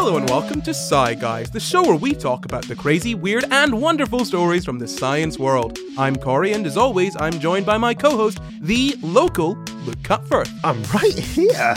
Hello and welcome to Sci Guys, the show where we talk about the crazy, weird, and wonderful stories from the science world. I'm Corey, and as always, I'm joined by my co-host, the local Luke Cutforth. I'm right here.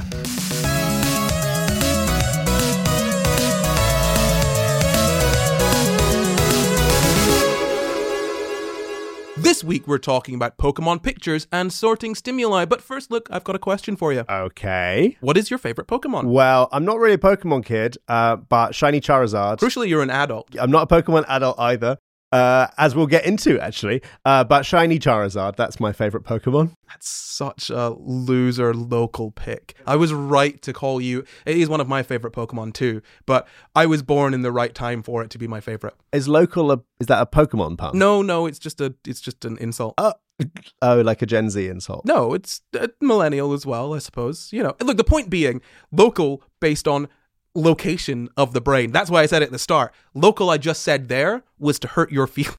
This week we're talking about Pokemon pictures and sorting stimuli, but first, Luke, I've got a question for you. Okay. What is your favorite Pokemon? Well, I'm not really a Pokemon kid, but Shiny Charizard. Crucially, you're an adult. I'm not a Pokemon adult either, as we'll get into, actually. But Shiny Charizard, that's my favorite Pokemon. That's such a loser local pick. I was right to call you. It is one of my favorite Pokemon too, but I was born in the right time for it to be my favorite. Is that a Pokemon pun? No, it's just an insult. Oh, like a Gen Z insult. No, it's a millennial as well, I suppose. You know, look, the point being local based on location of the brain. That's why I said it at the start. Local, I just said there, was to hurt your feelings.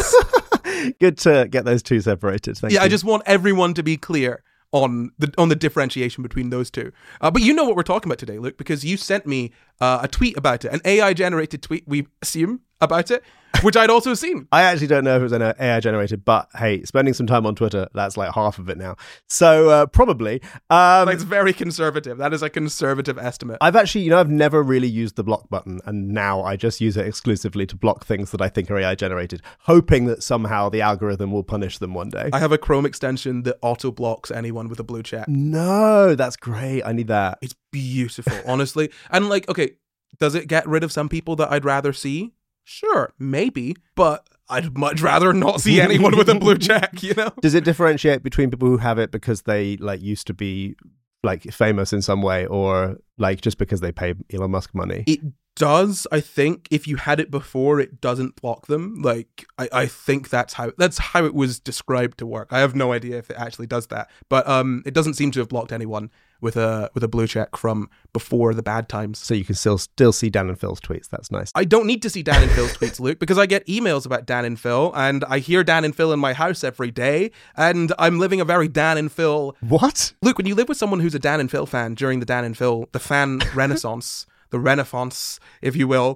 Good to get those two separated. Thank you. I just want everyone to be clear on the differentiation between those two. But you know what we're talking about today, Luke, because you sent me a tweet about it, an AI-generated tweet, we assume, about it, which I'd also seen. I actually don't know if it was an AI generated, but hey, spending some time on Twitter, that's like half of it now. So probably. It's very conservative. That is a conservative estimate. I've actually, I've never really used the block button, and now I just use it exclusively to block things that I think are AI generated, hoping that somehow the algorithm will punish them one day. I have a Chrome extension that auto blocks anyone with a blue check. No, that's great. I need that. It's beautiful, honestly. And okay, does it get rid of some people that I'd rather see? Sure, maybe, but I'd much rather not see anyone with a blue check, Does it differentiate between people who have it because they used to be famous in some way, or just because they pay Elon Musk money? It does. I think if you had it before, it doesn't block them. I think that's how it was described to work. I have no idea if it actually does that, but it doesn't seem to have blocked anyone with a blue check from before the bad times. So you can still see Dan and Phil's tweets. That's nice. I don't need to see Dan and Phil's tweets, Luke, because I get emails about Dan and Phil, and I hear Dan and Phil in my house every day, and I'm living a very Dan and Phil. What? Luke, when you live with someone who's a Dan and Phil fan during the Dan and Phil, the fan renaissance, the renaissance, if you will,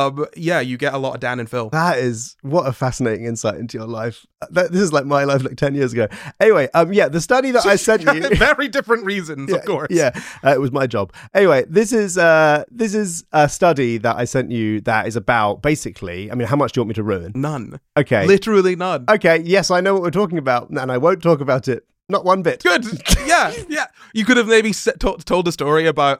you get a lot of Dan and Phil. That is, what a fascinating insight into your life. This is like my life 10 years ago. Anyway, the study that I sent you. Very different reasons, of course. Yeah, it was my job. Anyway, this is a study that I sent you that is about, basically, how much do you want me to ruin? None. Okay. Literally none. Okay, yes, I know what we're talking about, and I won't talk about it. Not one bit. Good. Yeah. You could have maybe told a story about,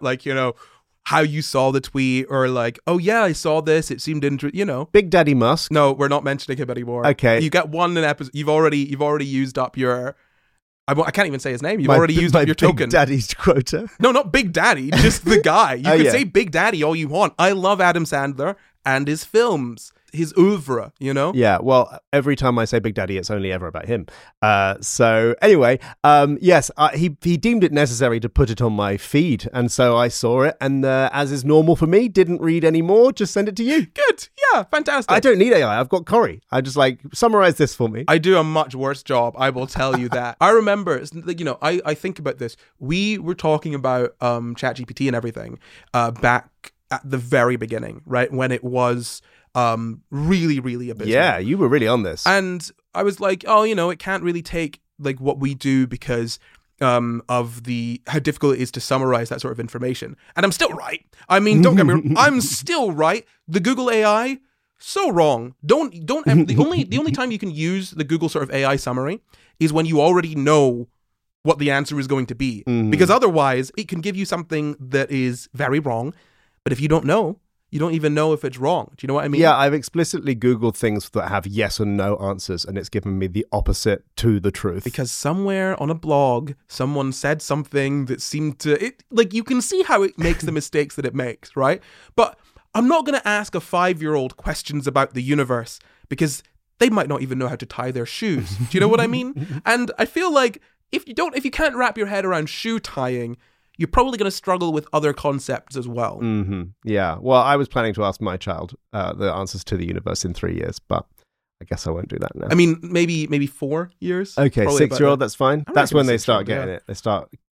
how you saw the tweet, or oh yeah, I saw this, it seemed interesting, Big Daddy Musk. No, we're not mentioning him anymore. Okay. You get one in episode. You've already used up your, I can't even say his name. You've already used up your token. Big Daddy's quota. No, not Big Daddy, just the guy. You can yeah. say Big Daddy all you want. I love Adam Sandler and his films, his oeuvre, Yeah, well, every time I say Big Daddy, it's only ever about him. So anyway, yes, he deemed it necessary to put it on my feed, and so I saw it, and as is normal for me, didn't read any more, just send it to you. Good, yeah, fantastic. I don't need AI, I've got Corey. I just summarize this for me. I do a much worse job, I will tell you that. I remember, I think about this. We were talking about ChatGPT and everything back at the very beginning, right, when it was really, really abysmal. Yeah, you were really on this. And I was like, it can't really take what we do because of how difficult it is to summarize that sort of information. And I'm still right. Don't get me wrong, I'm still right. The Google AI, so wrong. The only time you can use the Google sort of AI summary is when you already know what the answer is going to be. Mm-hmm. Because otherwise it can give you something that is very wrong. But if you don't know, you don't even know if it's wrong. Do you know what I mean? Yeah, I've explicitly Googled things that have yes and no answers, and it's given me the opposite to the truth. Because somewhere on a blog, someone said something that seemed to... you can see how it makes the mistakes that it makes, right? But I'm not going to ask a 5-year-old questions about the universe, because they might not even know how to tie their shoes. Do you know what I mean? And I feel like if you can't wrap your head around shoe tying, you're probably going to struggle with other concepts as well. Mm-hmm. Yeah. Well, I was planning to ask my child the answers to the universe in 3 years, but I guess I won't do that now. Maybe 4 years. Okay, 6-year-old, that's fine. That's when they start getting it. They start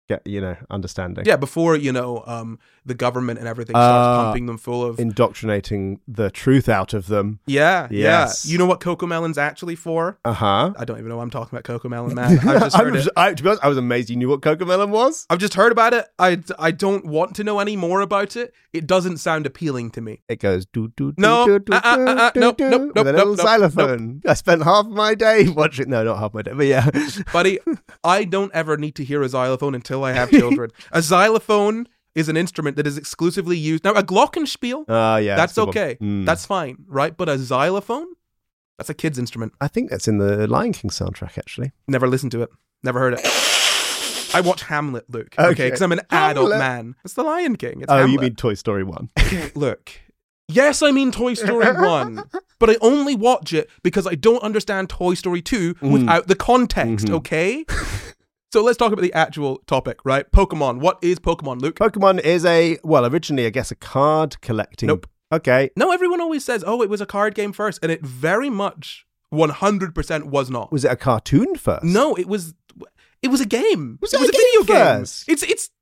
understanding. Yeah, before, the government and everything starts pumping them full of... Indoctrinating the truth out of them. Yeah, Yes. yeah. You know what Cocomelon's actually for? Uh-huh. I don't even know why I'm talking about Cocomelon, man. I've just heard it. To be honest, I was amazed you knew what Cocomelon was. I've just heard about it. I don't want to know any more about it. It doesn't sound appealing to me. It goes do No. do do Nope, do nope, do nope, with a little nope, xylophone. I spent half my day watching. No, not half my day, but yeah. Buddy, I don't ever need to hear a xylophone until I have children. A xylophone is an instrument that is exclusively used... Now, a glockenspiel, Yeah, that's the one. okay. That's fine, right? But a xylophone? That's a kid's instrument. I think that's in the Lion King soundtrack, actually. Never listened to it. Never heard it. I watch Hamlet, Luke. Okay, because I'm an adult man. It's the Lion King. It's Hamlet. You mean Toy Story 1. Look. Yes, I mean Toy Story 1. But I only watch it because I don't understand Toy Story 2 without the context, okay? So let's talk about the actual topic, right? Pokemon. What is Pokemon, Luke? Pokemon is originally, I guess, a card collecting... Nope. Okay. No, everyone always says, it was a card game first. And it very much 100% was not. Was it a cartoon first? No, it was a game. Was it it was a a video game. first? It's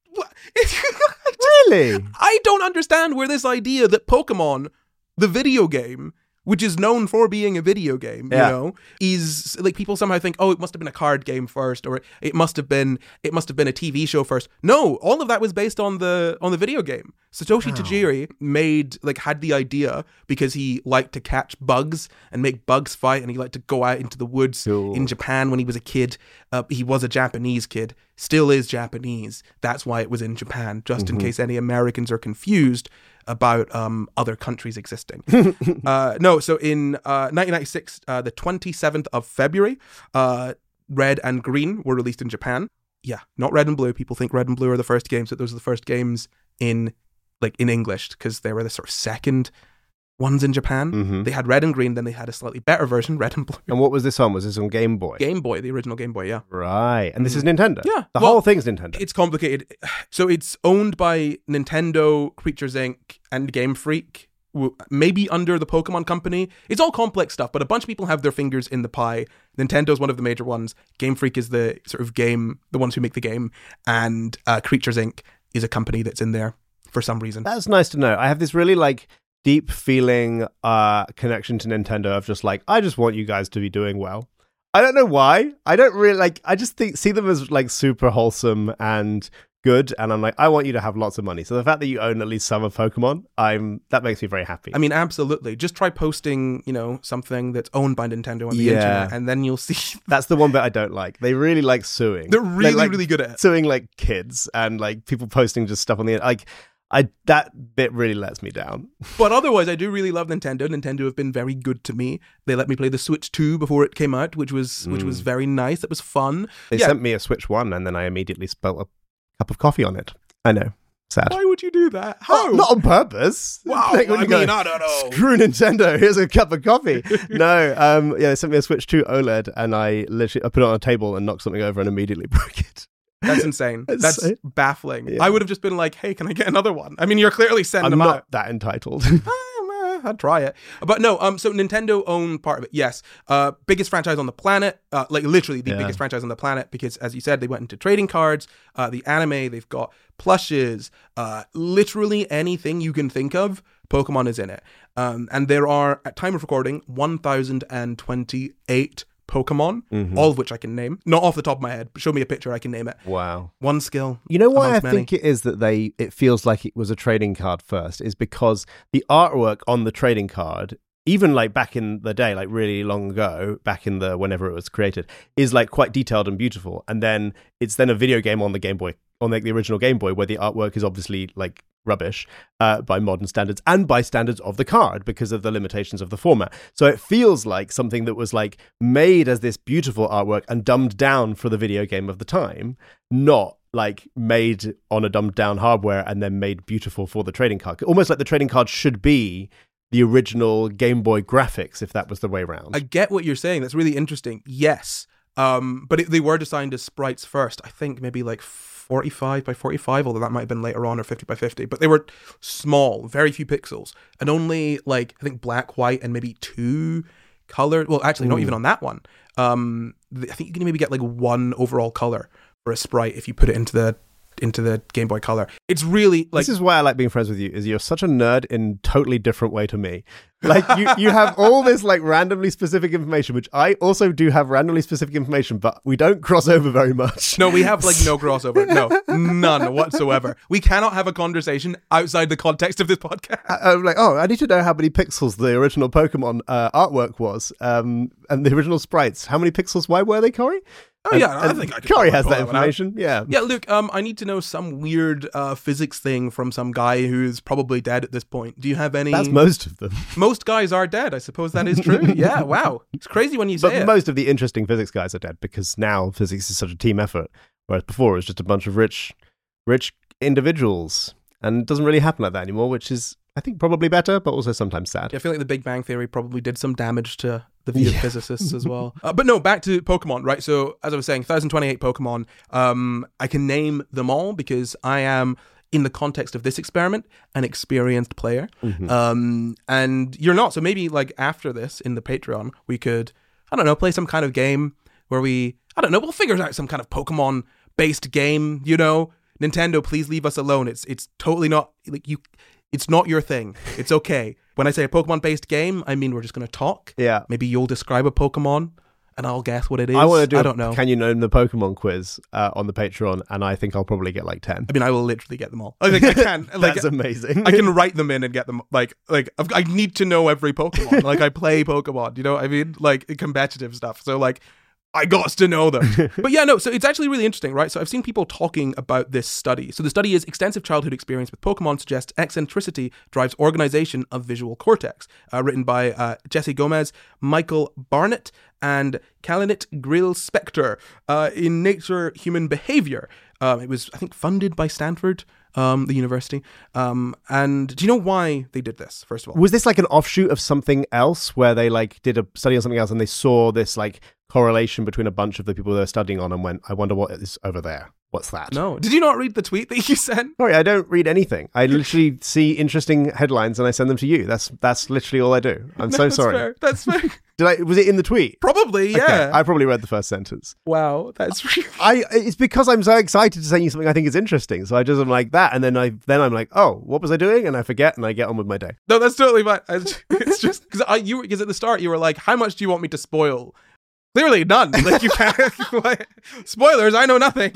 Really? I don't understand where this idea that Pokemon, the video game, which is known for being a video game, is like people somehow think, it must have been a card game first, or it must have been a TV show first. No, all of that was based on the video game. Satoshi Tajiri had the idea because he liked to catch bugs and make bugs fight, and he liked to go out into the woods in Japan when he was a kid. He was a Japanese kid, still is Japanese. That's why it was in Japan, just in case any Americans are confused about other countries existing. So in 1996, the 27th of February, Red and Green were released in Japan. Yeah, not Red and Blue. People think Red and Blue are the first games, but those are the first games in English, because they were the sort of second ones in Japan. They had Red and Green, then they had a slightly better version, Red and Blue. And what was this on? Was this on Game Boy? Game Boy, the original Game Boy, yeah. Right. And this is Nintendo? Yeah. The whole thing's Nintendo? It's complicated. So it's owned by Nintendo, Creatures Inc., and Game Freak, maybe under the Pokemon Company. It's all complex stuff, but a bunch of people have their fingers in the pie. Nintendo's one of the major ones. Game Freak is the sort of game, the ones who make the game. And Creatures Inc. is a company that's in there for some reason. That's nice to know. I have this really deep feeling connection to Nintendo of just I just want you guys to be doing well. I don't know why. I don't really I just see them as super wholesome and good, and I'm I want you to have lots of money. So the fact that you own at least some of Pokemon, that makes me very happy. I mean, absolutely. Just try posting, something that's owned by Nintendo on the internet, and then you'll see. That's the one bit I don't like. They really like suing. They're really, really good at it. Suing kids and people posting just stuff on the internet. That bit really lets me down. But otherwise, I do really love Nintendo. Nintendo have been very good to me. They let me play the Switch 2 before it came out, which was very nice. It was fun. They sent me a Switch 1, and then I immediately spilled a cup of coffee on it. I know. Sad. Why would you do that? How? Not on purpose. Wow. I don't know. Screw Nintendo. Here's a cup of coffee. No. They sent me a Switch 2 OLED, and I put it on a table and knocked something over and immediately broke it. That's insane. That's baffling. Yeah. I would have just been like, hey, can I get another one? I mean, you're clearly sending them out. I'm not that entitled. I'd try it. But no, so Nintendo own part of it, yes. Biggest franchise on the planet, literally the biggest franchise on the planet, because as you said, they went into trading cards, the anime, they've got plushes, literally anything you can think of, Pokemon is in it. And there are, at time of recording, 1,028 Pokemon, all of which I can name. Not off the top of my head, but show me a picture, I can name it. Wow. One skill. You know why I think it is that it feels like it was a trading card first, is because the artwork on the trading card, even back in the day, really long ago, back in whenever it was created, is quite detailed and beautiful. And then it's a video game on the Game Boy, on the original Game Boy, where the artwork is obviously rubbish by modern standards and by standards of the card because of the limitations of the format. So it feels like something that was made as this beautiful artwork and dumbed down for the video game of the time, not made on a dumbed down hardware and then made beautiful for the trading card. Almost like the trading card should be the original Game Boy graphics if that was the way around. I get what you're saying. That's really interesting. Yes. But they were designed as sprites first. I think maybe 45 by 45, although that might have been later on, or 50 by 50. But they were small, very few pixels, and only I think black, white, and maybe 2 colors. Well, actually, not even on that one. I think you can maybe get one overall color for a sprite if you put it into the into the Game Boy Color. It's really like this is why I like being friends with you. Is you're such a nerd in totally different way to me. Like you have all this like randomly specific information, which I also do have randomly specific information, but we don't cross over very much. No, we have like no crossover. No, none whatsoever. We cannot have a conversation outside the context of this podcast. I'm like, oh, I need to know how many pixels the original Pokemon artwork was, and the original sprites. How many pixels? Why were they, Corey? Oh yeah, I think I could Corey has pull that information. Yeah. Yeah, Luke, I need to know some weird physics thing from some guy who's probably dead at this point. Do you have any? That's most of them. Most guys are dead. I suppose that is true. Yeah, wow. It's crazy when you say But it. most of the interesting physics guys are dead because now physics is such a team effort, whereas before it was just a bunch of rich individuals, and it doesn't really happen like that anymore, which is, I think, probably better, but also sometimes sad. Yeah, I feel like the Big Bang Theory probably did some damage to the view of physicists as well. But no, back to Pokemon, right? So as I was saying, 1,028 Pokemon. I can name them all because I am, in the context of this experiment, an experienced player. And you're not. So maybe like after this in the Patreon, we could, I don't know, play some kind of game where we'll figure out some kind of Pokemon based game, you know? Nintendo, please leave us alone. It's totally not like you. It's not your thing. It's okay. When I say a Pokemon-based game, I mean we're just going to talk. Yeah. Maybe you'll describe a Pokemon, and I'll guess what it is. I want to do I don't know. Can you name the Pokemon quiz on the Patreon, and I think I'll probably get like 10. I mean, I will literally get them all. I think I can. Like, That's amazing. I can write them in and get them. Like I need to know every Pokemon. Like I play Pokemon. You know what I mean? Like competitive stuff. So like, I got to know them. But yeah, no, so it's actually really interesting, right? So I've seen people talking about this study. So the study is extensive childhood experience with Pokemon suggests eccentricity drives organization of visual cortex, written by Jesse Gomez, Michael Barnett, and Kalinit Grill-Spector in Nature Human Behavior. It was, I think, funded by Stanford, the university. And do you know why they did this, first of all? Was this like an offshoot of something else where they like did a study on something else and they saw this like correlation between a bunch of the people they're studying on and went, I wonder what is over there. What's that? No. Did you not read the tweet that you sent? Sorry, I don't read anything. I literally see interesting headlines and I send them to you. That's literally all I do. I'm so sorry. That's fair. Was it in the tweet? Probably, yeah. Okay, I probably read the first sentence. Wow, that's really... It's because I'm so excited to send you something I think is interesting. So I just am like that, and then I'm like, oh, what was I doing? And I forget, and I get on with my day. No, that's totally fine. It's just because at the start you were like, how much do you want me to spoil? Clearly none. Like you can't. Spoilers. I know nothing.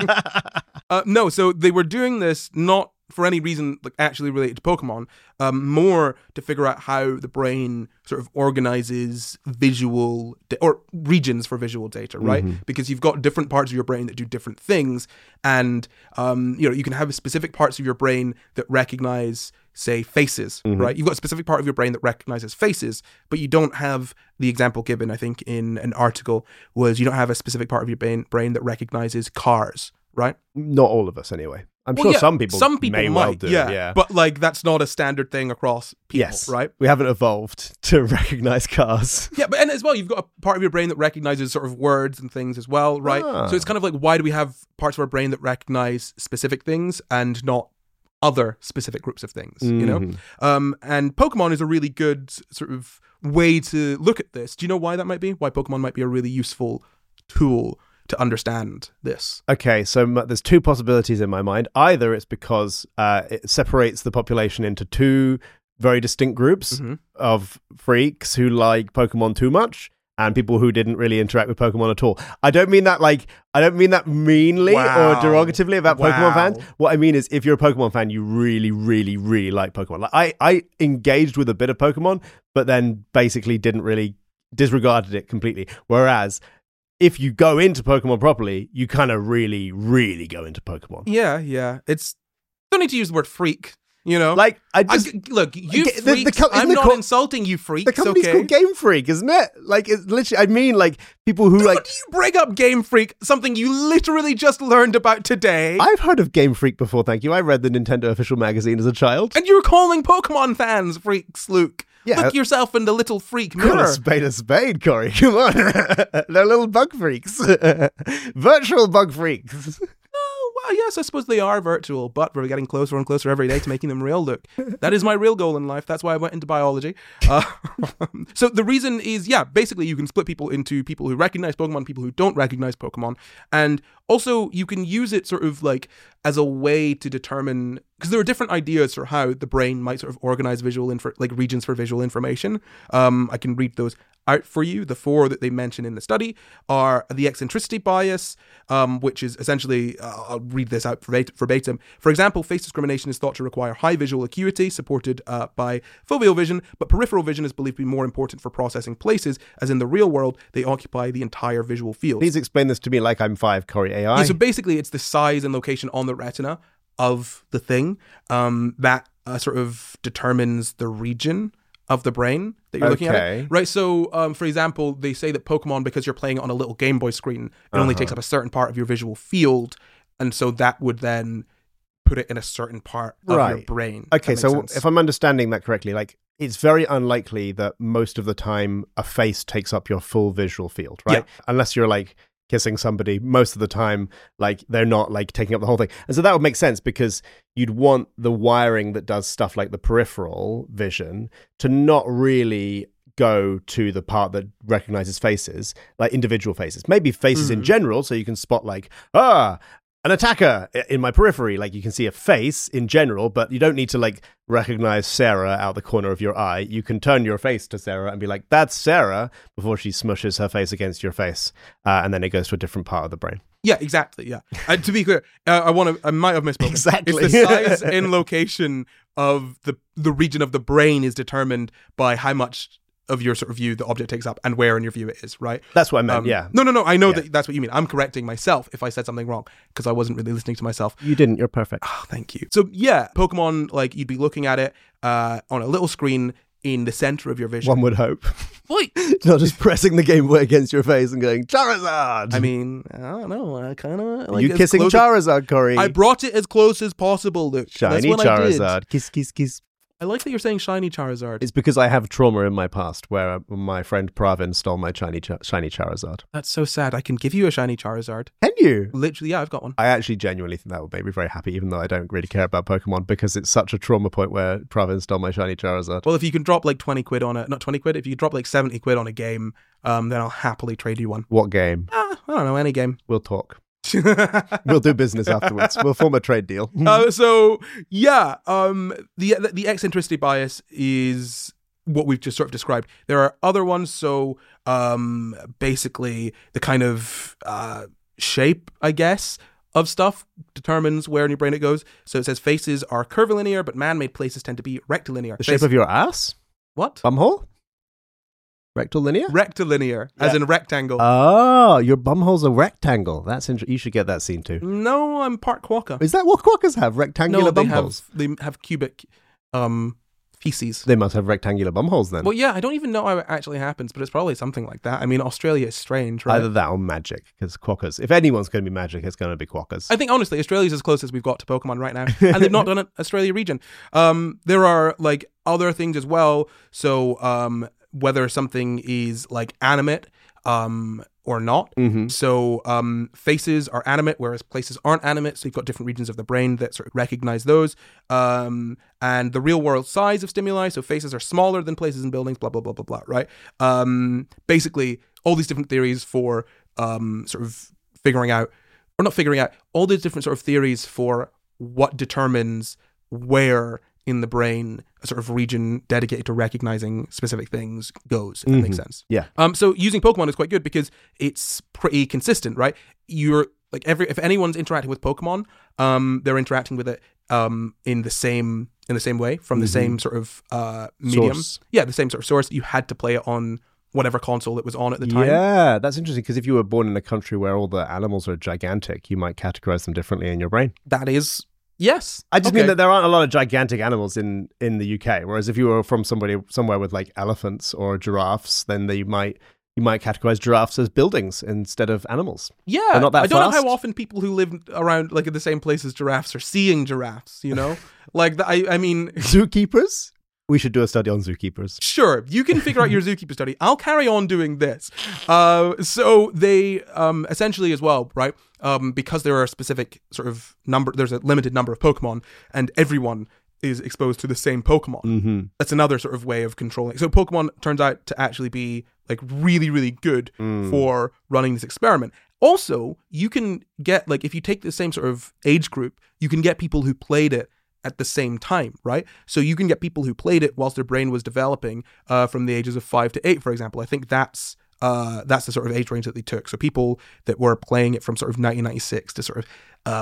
No, so they were doing this not for any reason like actually related to Pokemon, more to figure out how the brain sort of organizes visual or regions for visual data, right? Because you've got different parts of your brain that do different things, and you can have specific parts of your brain that recognize, say, faces, right? You've got a specific part of your brain that recognizes faces, but you don't have, the example given, I think, in an article was you don't have a specific part of your brain that recognizes cars, right? Not all of us, anyway. I'm sure some people may might, well do. Yeah. But like that's not a standard thing across people, yes, right? We haven't evolved to recognize cars. Yeah, but and as well, you've got a part of your brain that recognizes sort of words and things as well, right? So it's kind of like, why do we have parts of our brain that recognize specific things and not other specific groups of things, you know? And Pokemon is a really good sort of way to look at this. Do you know why that might be? Why Pokemon might be a really useful tool to understand this? Okay, so there's two possibilities in my mind. Either it's because it separates the population into two very distinct groups of freaks who like Pokemon too much and people who didn't really interact with Pokemon at all. I don't mean that meanly or derogatively about Pokemon fans. What I mean is, if you're a Pokemon fan, you really, really, really like Pokemon. Like I engaged with a bit of Pokemon, but then basically didn't really disregarded it completely. Whereas if you go into Pokemon properly, you kind of really, really go into Pokemon. Yeah. Don't need to use the word freak, you know? Like, look, you freaks, I'm not insulting you freaks, the company's okay? called Game Freak, isn't it? Like, it's literally, I mean, like, people who like... Do you bring up Game Freak, something you literally just learned about today? I've heard of Game Freak before, thank you. I read the Nintendo official magazine as a child. And you're calling Pokemon fans freaks, Luke. Yeah. Look yourself in the little freak mirror. Call a spade, Corey. Come on. They're little bug freaks. Virtual bug freaks. Oh, well, yes, I suppose they are virtual, but we're getting closer and closer every day to making them real. Look, that is my real goal in life. That's why I went into biology. So the reason is, basically you can split people into people who recognize Pokemon, people who don't recognize Pokemon. And also you can use it sort of like as a way to determine, because there are different ideas for how the brain might sort of organize regions for visual information. I can read those out for you. The 4 that they mention in the study are the eccentricity bias, which is essentially, I'll read this out verbatim. For example, face discrimination is thought to require high visual acuity, supported by foveal vision, but peripheral vision is believed to be more important for processing places, as in the real world, they occupy the entire visual field. Please explain this to me like I'm 5 Corey AI. Yeah, so basically, it's the size and location on the retina of the thing that sort of determines the region of the brain that you're looking at, right? So, for example, they say that Pokemon, because you're playing it on a little Game Boy screen, it only takes up a certain part of your visual field, and so that would then put it in a certain part of your brain. Okay, so if I'm understanding that correctly, like, it's very unlikely that most of the time a face takes up your full visual field, right? Yeah. Unless you're like kissing somebody, most of the time, like, they're not like taking up the whole thing. And so that would make sense, because you'd want the wiring that does stuff like the peripheral vision to not really go to the part that recognizes faces, like individual faces. Maybe faces in general, so you can spot like, an attacker in my periphery. Like, you can see a face in general, but you don't need to like recognize Sarah out the corner of your eye. You can turn your face to Sarah and be like, that's Sarah, before she smushes her face against your face. And then it goes to a different part of the brain. Yeah, exactly. Yeah. To be clear, I might have misspoken. Exactly. It's the size and location of the region of the brain is determined by how much of your sort of view the object takes up and where in your view it is, right? That's what I meant, yeah. No, I know that's what you mean. I'm correcting myself if I said something wrong, because I wasn't really listening to myself. You didn't, you're perfect. Oh, thank you. So yeah, Pokemon, like, you'd be looking at it on a little screen in the center of your vision. One would hope. Wait. Not just pressing the Game Boy against your face and going, Charizard! I mean, I don't know. I kind of like. You kissing Charizard, Corey? I brought it as close as possible, Luke. Shiny Charizard. Kiss, kiss, kiss. I like that you're saying shiny Charizard. It's because I have trauma in my past where my friend Pravin stole my shiny Charizard. That's so sad. I can give you a shiny Charizard. Can you? Literally, yeah, I've got one. I actually genuinely think that would make me very happy, even though I don't really care about Pokemon, because it's such a trauma point where Pravin stole my shiny Charizard. Well, if you can drop like 20 quid on it, not 20 quid, if you can drop like 70 quid on a game, then I'll happily trade you one. What game? I don't know, any game. We'll talk. We'll do business afterwards. We'll form a trade deal. So yeah, the eccentricity bias is what we've just sort of described. There are other ones. So basically the kind of shape, I guess, of stuff determines where in your brain it goes. So it says faces are curvilinear, but man-made places tend to be rectilinear. The shape of your ass? What? Bumhole? Rectilinear? Rectilinear, as in rectangle. Oh, your bumhole's a rectangle. That's interesting. You should get that scene too. No, I'm part quokka. Is that what quokkas have? Rectangular bumholes? They have cubic feces. They must have rectangular bumholes then. Well, yeah, I don't even know how it actually happens, but it's probably something like that. I mean, Australia is strange, right? Either that or magic, because quokkas. If anyone's going to be magic, it's going to be quokkas. I think, honestly, Australia's as close as we've got to Pokemon right now, and they've not done an Australia region. There are, like, other things as well. So, whether something is like animate or not. Mm-hmm. So faces are animate, whereas places aren't animate. So you've got different regions of the brain that sort of recognize those. And the real world size of stimuli. So faces are smaller than places and buildings, blah, blah, blah, blah, blah, right? Basically, all these different theories for sort of figuring out, or not figuring out, all these different sort of theories for what determines where in the brain a sort of region dedicated to recognizing specific things goes, if that makes sense. Yeah. So using Pokemon is quite good because it's pretty consistent, right? You're like if anyone's interacting with Pokemon, they're interacting with it in the same way from the same sort of medium. Source. Yeah, the same sort of source. You had to play it on whatever console it was on at the time. Yeah, that's interesting because if you were born in a country where all the animals are gigantic, you might categorize them differently in your brain. That is. Yes. I just mean that there aren't a lot of gigantic animals in the UK. Whereas if you were from somewhere with like elephants or giraffes, then you might categorize giraffes as buildings instead of animals. Yeah. They're not that I don't know fast. how often people who live around like in the same place as giraffes are seeing giraffes, you know? Like I mean Zookeepers? We should do a study on zookeepers. Sure, you can figure out your zookeeper study. I'll carry on doing this. So they essentially as well, right? Because there are a specific sort of number, there's a limited number of Pokemon, and everyone is exposed to the same Pokemon. Mm-hmm. That's another sort of way of controlling. So Pokemon turns out to actually be like really, really good for running this experiment. Also, you can get, like, if you take the same sort of age group, you can get people who played it at the same time, right? So you can get people who played it whilst their brain was developing from the ages of 5 to 8, for example. I think that's the sort of age range that they took. So people that were playing it from sort of 1996 to sort of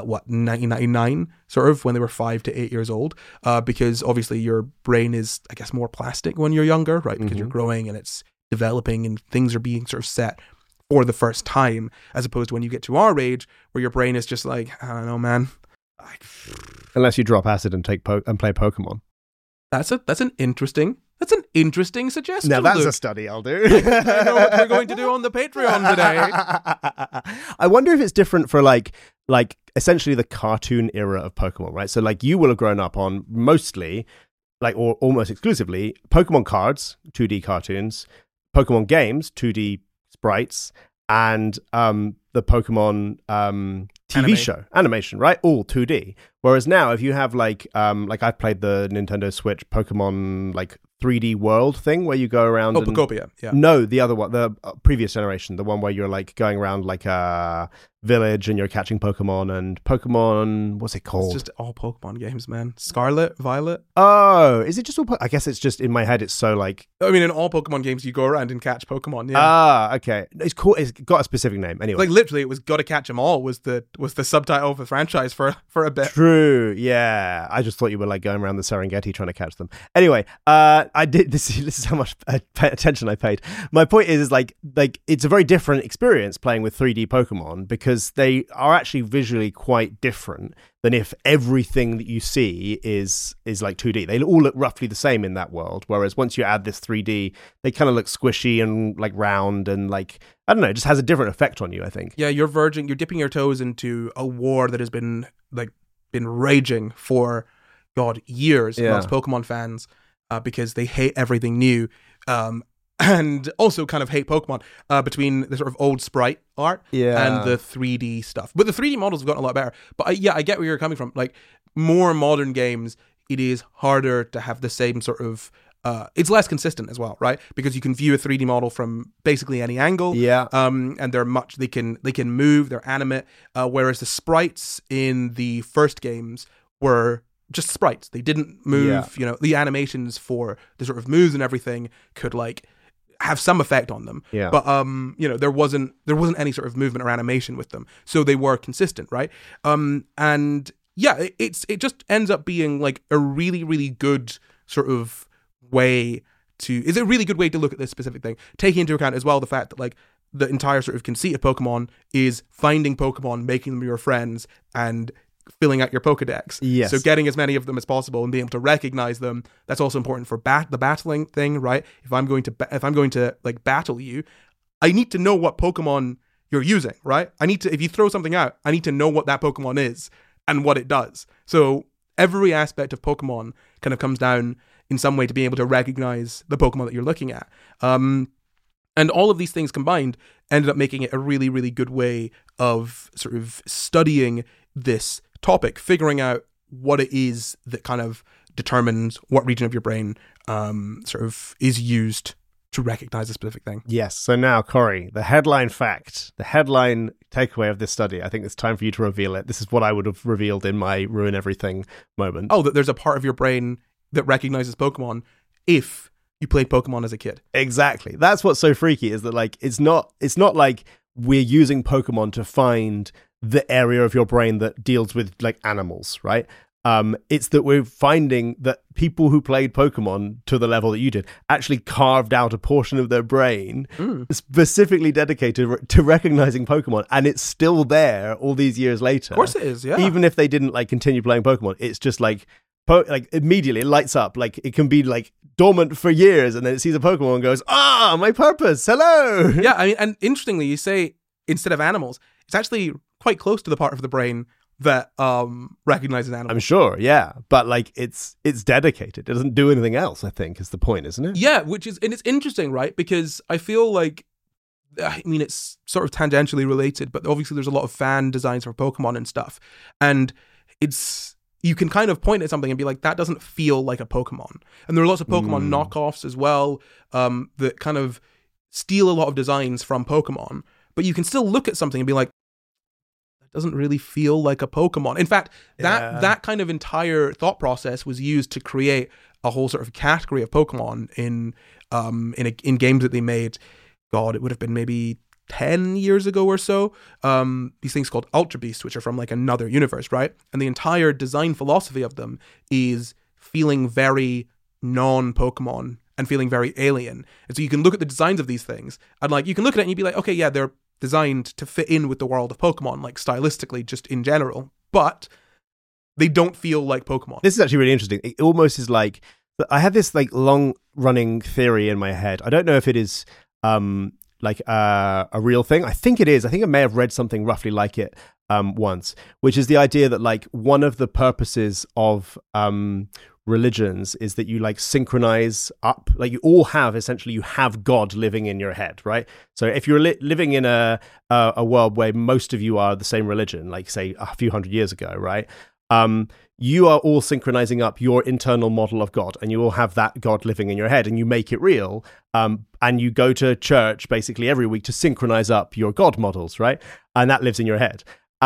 1999, sort of when they were 5 to 8 years old, because obviously your brain is, I guess, more plastic when you're younger, right? Because you're growing and it's developing and things are being sort of set for the first time, as opposed to when you get to our age where your brain is just like, I don't know, man. Unless you drop acid and play Pokemon. That's an interesting suggestion. Now that's Luke. a study I'll do. I know what we're going to do on the Patreon today. I wonder if it's different for like essentially the cartoon era of Pokemon, right? So like you will have grown up on mostly, like, or almost exclusively, Pokemon cards, 2D cartoons, Pokemon games, 2D sprites, and the Pokemon TV show, animation, right? All 2D. Whereas now, if you have like I've played the Nintendo Switch Pokemon like 3D World thing where you go around. Pokopia, yeah. No, the other one, the previous generation, the one where you're like going around like a village and you're catching Pokemon and Pokemon, what's it called? It's just all Pokemon games, man. Scarlet, Violet. Oh, is it just all? I guess it's just in my head. It's so like. I mean, in all Pokemon games, you go around and catch Pokemon. Yeah. Ah, okay. It's cool. It's got a specific name anyway. Like literally, it was "Gotta Catch 'Em All" was the subtitle of the franchise for a bit. True. Yeah. I just thought you were like going around the Serengeti trying to catch them. Anyway, I did this. This is how much attention I paid. My point is like it's a very different experience playing with 3D Pokemon because they are actually visually quite different than if everything that you see is like 2D. They all look roughly the same in that world, whereas once you add this 3D, they kind of look squishy and like round and like, I don't know, it just has a different effect on you, I think. Yeah, you're dipping your toes into a war that has been raging for, God, years amongst Pokemon fans because they hate everything new. And also kind of hate Pokemon between the sort of old sprite art and the 3D stuff. But the 3D models have gotten a lot better. But I get where you're coming from. Like, more modern games, it is harder to have the same sort of... it's less consistent as well, right? Because you can view a 3D model from basically any angle. Yeah. And they can move, they're animate. Whereas the sprites in the first games were just sprites. They didn't move. Yeah. You know, the animations for the sort of moves and everything could like have some effect on them. Yeah. But you know, there wasn't any sort of movement or animation with them. So they were consistent, right? And yeah, it just ends up being like a really, really good sort of way to... Is a really good way to look at this specific thing, taking into account as well the fact that like the entire sort of conceit of Pokemon is finding Pokemon, making them your friends, and filling out your Pokedex. Yes. So getting as many of them as possible and being able to recognize them. That's also important for the battling thing, right? If I'm going to like battle you, I need to know what Pokemon you're using, right? If you throw something out, I need to know what that Pokemon is and what it does. So every aspect of Pokemon kind of comes down in some way to being able to recognize the Pokemon that you're looking at. And all of these things combined ended up making it a really, really good way of sort of studying this topic, figuring out what it is that kind of determines what region of your brain sort of is used to recognize a specific thing. Yes. So now, Corey, the headline fact, the headline takeaway of this study, I think it's time for you to reveal it. This is what I would have revealed in my ruin everything moment. Oh, that there's a part of your brain that recognizes Pokemon if you played Pokemon as a kid. Exactly. That's what's so freaky, is that like it's not like we're using Pokemon to find the area of your brain that deals with like animals, right? It's that we're finding that people who played Pokemon to the level that you did actually carved out a portion of their brain specifically dedicated to recognizing Pokemon, and it's still there all these years later. Of course it is, yeah. Even if they didn't like continue playing Pokemon, it's just like immediately it lights up. Like it can be like dormant for years, and then it sees a Pokemon and goes, my purpose, hello. Yeah, I mean, and interestingly, you say instead of animals, it's actually quite close to the part of the brain that recognize an animal. I'm sure, yeah, but like it's dedicated. It doesn't do anything else. I think is the point, isn't it? Yeah, and it's interesting, right? Because I feel like, I mean, it's sort of tangentially related, but obviously there's a lot of fan designs for Pokemon and stuff, and you can kind of point at something and be like, that doesn't feel like a Pokemon. And there are lots of Pokemon knockoffs as well, that kind of steal a lot of designs from Pokemon, but you can still look at something and be like, that doesn't really feel like a Pokemon. In fact, that kind of entire thought process was used to create a whole sort of category of Pokemon in games that they made. God, it would have been maybe 10 years ago or so. These things called Ultra Beasts, which are from like another universe, right? And the entire design philosophy of them is feeling very non-Pokemon and feeling very alien. And so you can look at the designs of these things and like you can look at it and you'd be like, okay, yeah, they're designed to fit in with the world of Pokemon, like stylistically, just in general, but they don't feel like Pokemon. This is actually really interesting. It almost is like, I have this like long running theory in my head. I don't know if it is like a real thing. I think it is. I think I may have read something roughly like it once, which is the idea that like one of the purposes of religions is that you like synchronize up, like you all have, essentially you have God living in your head, right? So if you're living in a world where most of you are the same religion, like say a few hundred years ago, right? You are all synchronizing up your internal model of God, and you all have that God living in your head, and you make it real. And you go to church basically every week to synchronize up your God models, right? And that lives in your head.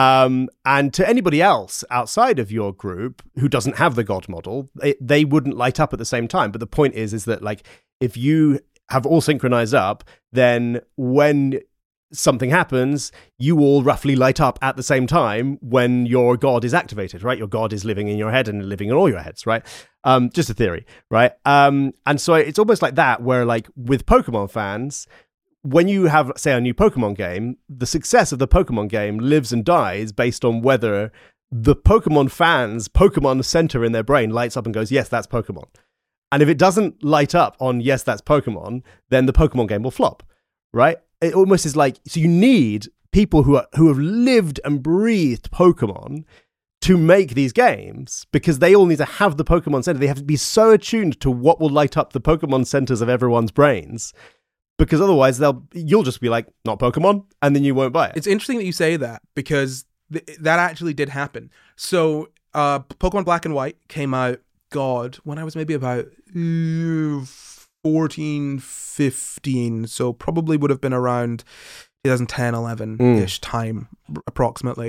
And to anybody else outside of your group who doesn't have the God model, they wouldn't light up at the same time. But the point is that like if you have all synchronized up, then when something happens, you all roughly light up at the same time when your God is activated, right? Your God is living in your head and living in all your heads, right? Just a theory, right? And so it's almost like that, where like with Pokemon fans, when you have, say, a new Pokemon game, the success of the Pokemon game lives and dies based on whether the Pokemon fans' Pokemon center in their brain lights up and goes, yes, that's Pokemon. And if it doesn't light up on, yes, that's Pokemon, then the Pokemon game will flop, right? It almost is like, so you need people who have lived and breathed Pokemon to make these games, because they all need to have the Pokemon center. They have to be so attuned to what will light up the Pokemon centers of everyone's brains, because otherwise you'll just be like, not Pokemon, and then you won't buy it. It's interesting that you say that, because that actually did happen. So Pokemon Black and White came out, God, when I was maybe about 14, 15, so probably would have been around 2010, 11-ish time, approximately.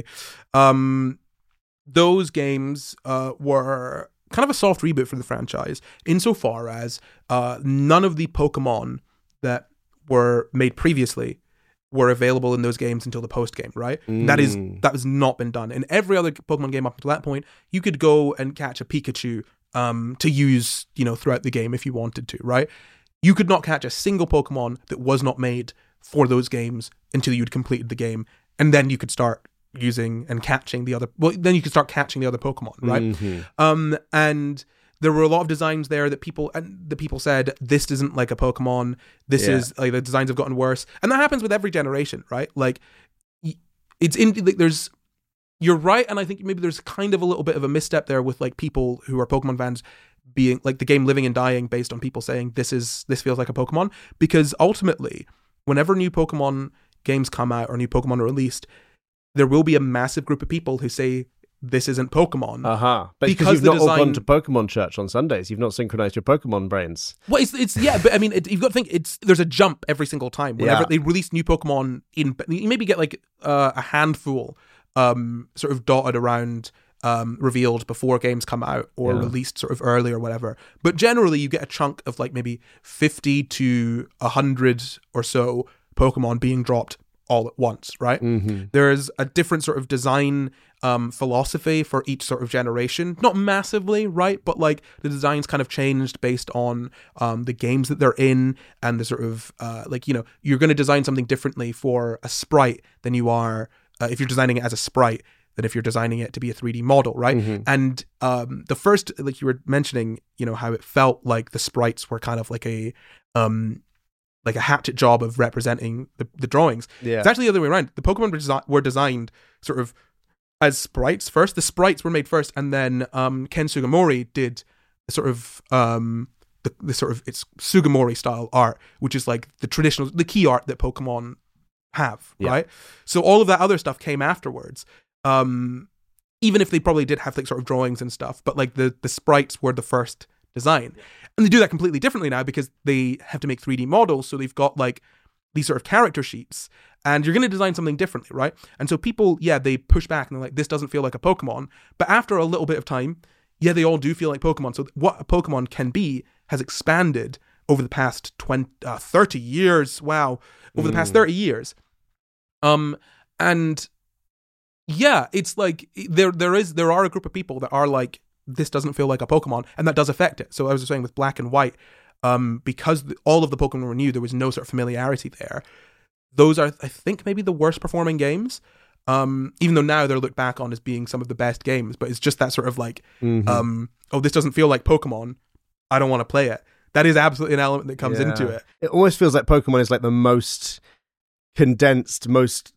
Those games were kind of a soft reboot for the franchise, insofar as none of the Pokemon that were made previously were available in those games until the post game, right? That has not been done. In every other Pokemon game up until that point, you could go and catch a Pikachu to use, throughout the game if you wanted to, right? You could not catch a single Pokemon that was not made for those games until you'd completed the game, and then you could start using and catching the other. Well, then you could start catching the other Pokemon, right? And there were a lot of designs there that people said, this isn't like a Pokemon. This is like, the designs have gotten worse, and that happens with every generation, right? Like you're right, and I think maybe there's kind of a little bit of a misstep there with like people who are Pokemon fans being like the game living and dying based on people saying this feels like a Pokemon, because ultimately, whenever new Pokemon games come out or new Pokemon are released, there will be a massive group of people who say this isn't Pokemon. But because you've not all gone to Pokemon church on Sundays, you've not synchronized your Pokemon brains. Well, it's yeah, but I mean, you've got to think there's a jump every single time whenever they release new Pokemon. You maybe get like a handful, sort of dotted around, revealed before games come out or released sort of early or whatever. But generally, you get a chunk of like maybe 50 to 100 or so Pokemon being dropped all at once, right? There's a different sort of design philosophy for each sort of generation, not massively, right? But like the designs kind of changed based on the games that they're in, and the sort of you're going to design something differently for a sprite than you are if you're designing it as a sprite than if you're designing it to be a 3D model, right? And the first, like you were mentioning, how it felt like the sprites were kind of like a hatchet job of representing the drawings. It's actually the other way around. The Pokemon were designed sort of as sprites first. The sprites were made first, and then Ken Sugimori did sort of the sort of it's Sugimori style art, which is like the key art that Pokemon have, right? So all of that other stuff came afterwards. Even if they probably did have like sort of drawings and stuff, but like the sprites were the first design. And they do that completely differently now because they have to make 3D models, so they've got like these sort of character sheets, and you're going to design something differently, right? And so people, they push back and they're like, this doesn't feel like a Pokemon. But after a little bit of time, they all do feel like Pokemon. So what a Pokemon can be has expanded over the past 30 years. Wow. Over the past 30 years. And yeah, it's like there are a group of people that are like, this doesn't feel like a Pokemon, and that does affect it. So I was just saying with Black and White, because all of the Pokemon were new, there was no sort of familiarity there. Those are, I think, maybe the worst performing games. Even though now they're looked back on as being some of the best games, but it's just that sort of like, this doesn't feel like Pokemon, I don't want to play it. That is absolutely an element that comes into it. It almost feels like Pokemon is like the most condensed, most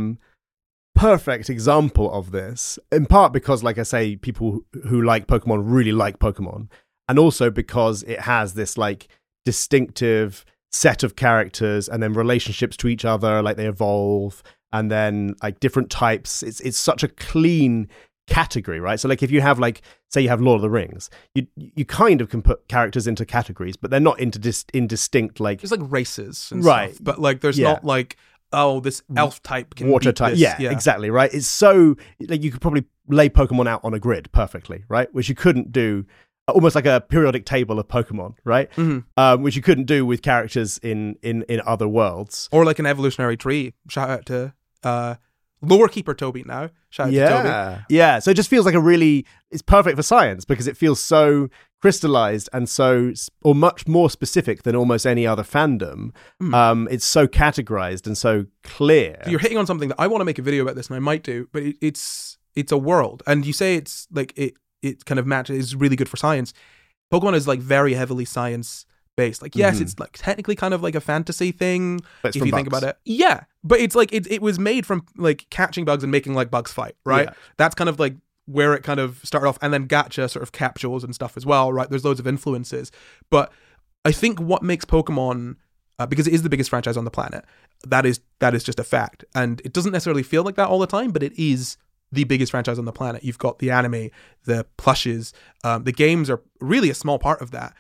perfect example of this, in part because, like I say, people who like Pokemon really like Pokemon, and also because it has this like distinctive set of characters and then relationships to each other, like they evolve, and then like different types. It's such a clean category, right? So like if you have like, say you have Lord of the Rings, you kind of can put characters into categories, but they're not into indistinct like, there's like races and right stuff, but like there's not like, oh, this elf type can water beat type. this. Yeah, exactly, right? It's so like you could probably lay Pokemon out on a grid perfectly, right? Which you couldn't do, almost like a periodic table of Pokemon, right? Which you couldn't do with characters in other worlds, or like an evolutionary tree. Shout out to Lore Keeper Toby now. Shout out to Toby. Yeah, so it just feels like it's perfect for science because it feels so crystallized and or much more specific than almost any other fandom. It's so categorized and so clear. So you're hitting on something that I want to make a video about this, and I might do, but it's a world. And you say it's like it kind of matches, is really good for science. Pokemon is like very heavily science based. Like, yes, it's like technically kind of like a fantasy thing if you think about it. Yeah, but it's like it was made from like catching bugs and making like bugs fight, right? Yeah. That's kind of like where it kind of started off, and then gacha sort of capsules and stuff as well, right? There's loads of influences, but I think what makes Pokemon, because it is the biggest franchise on the planet, that is just a fact, and it doesn't necessarily feel like that all the time, but it is the biggest franchise on the planet. You've got the anime, the plushes, the games are really a small part of that.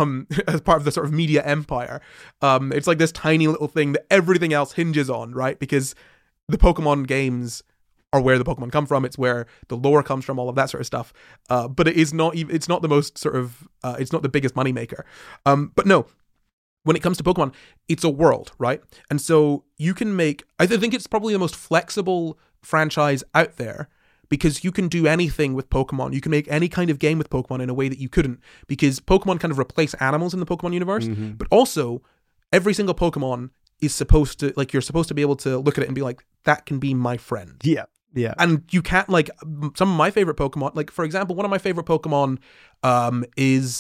As part of the sort of media empire, it's like this tiny little thing that everything else hinges on, right? Because the Pokemon games are where the Pokemon come from. It's where the lore comes from, all of that sort of stuff. But it's not the most sort of, it's not the biggest moneymaker. But no, when it comes to Pokemon, it's a world, right? And so you can make, I think it's probably the most flexible franchise out there, because you can do anything with Pokemon. You can make any kind of game with Pokemon in a way that you couldn't, because Pokemon kind of replace animals in the Pokemon universe, but also every single Pokemon is supposed to, like, you're supposed to be able to look at it and be like, that can be my friend. Yeah. And you can't, like, some of my favorite Pokemon, like, for example, one of my favorite Pokemon is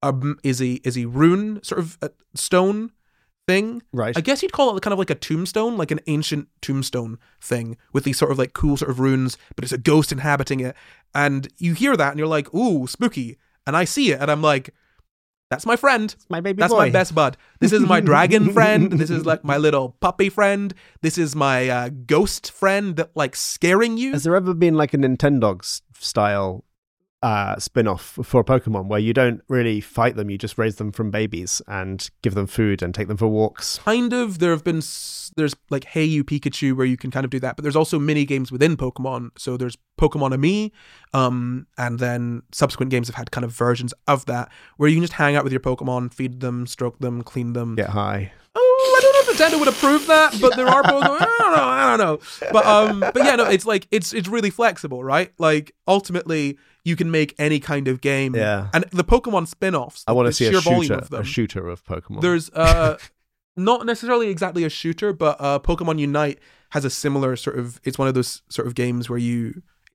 a rune sort of stone thing. Right. I guess you'd call it kind of like a tombstone, like an ancient tombstone thing with these sort of like cool sort of runes, but it's a ghost inhabiting it. And you hear that and you're like, ooh, spooky. And I see it and I'm like, that's my friend. It's my baby That's boy. My best bud. This is my dragon friend. This is like my little puppy friend. This is my ghost friend that like scaring you. Has there ever been like a Nintendogs style spin-off for Pokemon where you don't really fight them, you just raise them from babies and give them food and take them for walks? Kind of. There's like Hey You Pikachu where you can kind of do that, but there's also mini games within Pokemon. So there's Pokemon-Amie, and then subsequent games have had kind of versions of that where you can just hang out with your Pokemon, feed them, stroke them, clean them, get high. I don't know if Nintendo would approve that, but there are Pokemon. I don't know. But yeah, no, it's like it's really flexible, right? Like ultimately, you can make any kind of game. Yeah. And the Pokemon spin-offs, I want to see a shooter of Pokemon. There's not necessarily exactly a shooter, but Pokemon Unite has a similar sort of. It's one of those sort of games where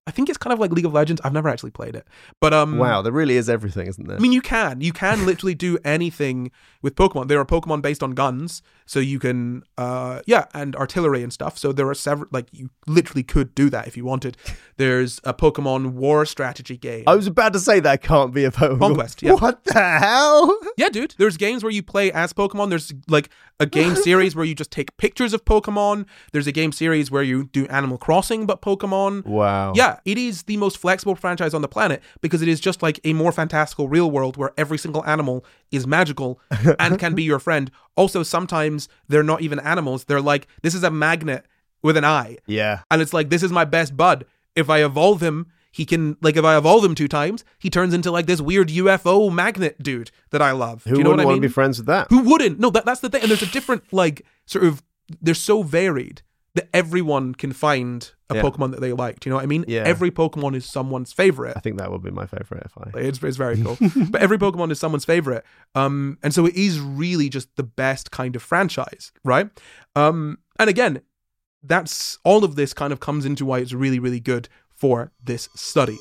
I think it's kind of like League of Legends. I've never actually played it, but Wow, there really is everything, isn't there? I mean, you can literally do anything with Pokemon. There are Pokemon based on guns, so you can, and artillery and stuff. So there are several, like, you literally could do that if you wanted. There's a Pokemon war strategy game. I was about to say that can't be a Pokemon. Conquest, yeah. What the hell? Yeah, dude. There's games where you play as Pokemon. There's like a game series where you just take pictures of Pokemon. There's a game series where you do Animal Crossing but Pokemon. Wow. Yeah, it is the most flexible franchise on the planet because it is just like a more fantastical real world where every single animal is magical and can be your friend. Also, sometimes they're not even animals. They're like, this is a magnet with an eye. Yeah. And it's like, this is my best bud. If I evolve him, he can, like, if I evolve him 2 times, he turns into like this weird UFO magnet dude that I love. Who Do you know what wouldn't I want mean? to be friends with that? Who wouldn't? No, that's the thing. And there's a different, like, sort of, they're so varied that everyone can find a Pokemon that they like. Do you know what I mean? Yeah. Every Pokemon is someone's favorite. I think that would be my favorite if I... It's very cool. But every Pokemon is someone's favorite. And so it is really just the best kind of franchise, right? And again, that's all of this kind of comes into why it's really, really good for this study.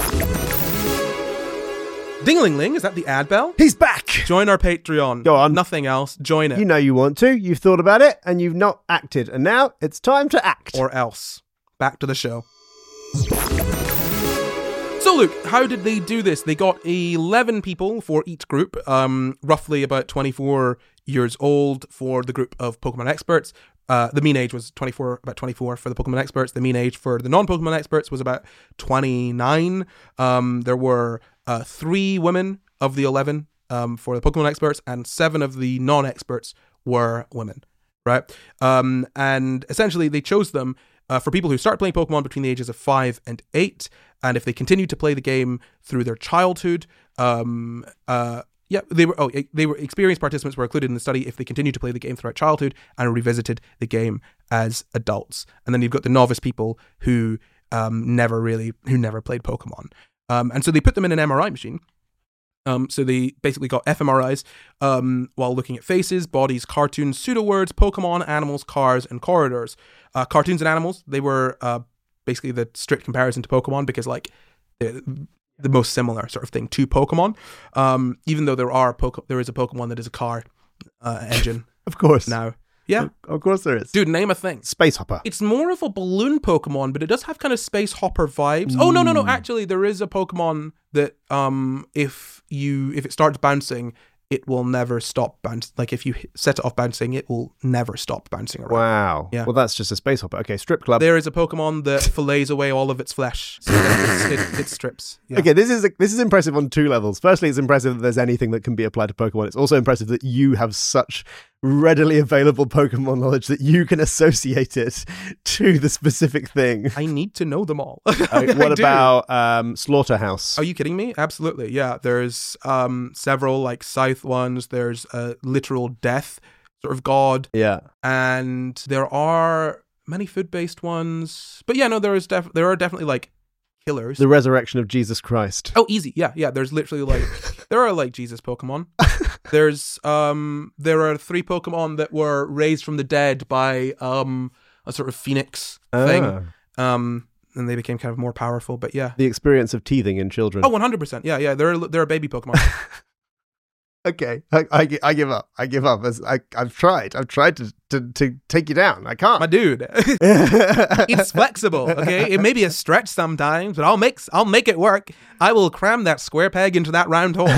Ding-a-ling-ling, is that the ad bell? He's back! Join our Patreon. Go on. Nothing else. Join it. You know you want to. You've thought about it, and you've not acted. And now it's time to act. Or else. Back to the show. So, Luke, how did they do this? They got 11 people for each group, roughly about 24 years old for the group of Pokemon experts. The mean age was about 24 for the Pokemon experts. The mean age for the non-Pokemon experts was about 29. There were 3 women of the 11 for the Pokemon experts, and 7 of the non-experts were women, right? And essentially, they chose them for people who start playing Pokemon between the ages of 5 and 8, and if they continue to play the game through their childhood, they were experienced participants were included in the study if they continued to play the game throughout childhood and revisited the game as adults. And then you've got the novice people who never played Pokemon. And so they put them in an MRI machine. So they basically got fMRIs while looking at faces, bodies, cartoons, pseudo words, Pokemon, animals, cars, and corridors. Cartoons and animals, they were basically the strict comparison to Pokemon because, like, the most similar sort of thing to Pokemon. Even though there is a Pokemon that is a car engine. Of course. Now. Yeah. Of course there is. Dude, name a thing. Space Hopper. It's more of a balloon Pokemon, but it does have kind of Space Hopper vibes. Oh, no. Actually, there is a Pokemon that if it starts bouncing, it will never stop bouncing. Like, if you set it off bouncing, it will never stop bouncing around. Wow. Yeah. Well, that's just a Space Hopper. Okay, Strip Club. There is a Pokemon that fillets away all of its flesh. So it strips. Yeah. Okay, this is impressive on 2 levels. Firstly, it's impressive that there's anything that can be applied to Pokemon. It's also impressive that you have such readily available Pokemon knowledge that you can associate it to the specific thing. I need to know them all. What about Slaughterhouse? Are you kidding me? Absolutely. Yeah. There's several like Scythe ones. There's a literal death sort of god. Yeah. And there are many food-based ones. But yeah, no, there are definitely like killers. The resurrection of Jesus Christ. Oh, easy. Yeah. There's literally like there are like Jesus Pokemon. There are 3 Pokemon that were raised from the dead by a sort of phoenix thing. And they became kind of more powerful, but yeah. The experience of teething in children. Oh, 100%. Yeah. There are baby Pokemon. Okay, I give up. I've tried to take you down. I can't. My dude, it's flexible. Okay, it may be a stretch sometimes, but I'll make it work. I will cram that square peg into that round hole.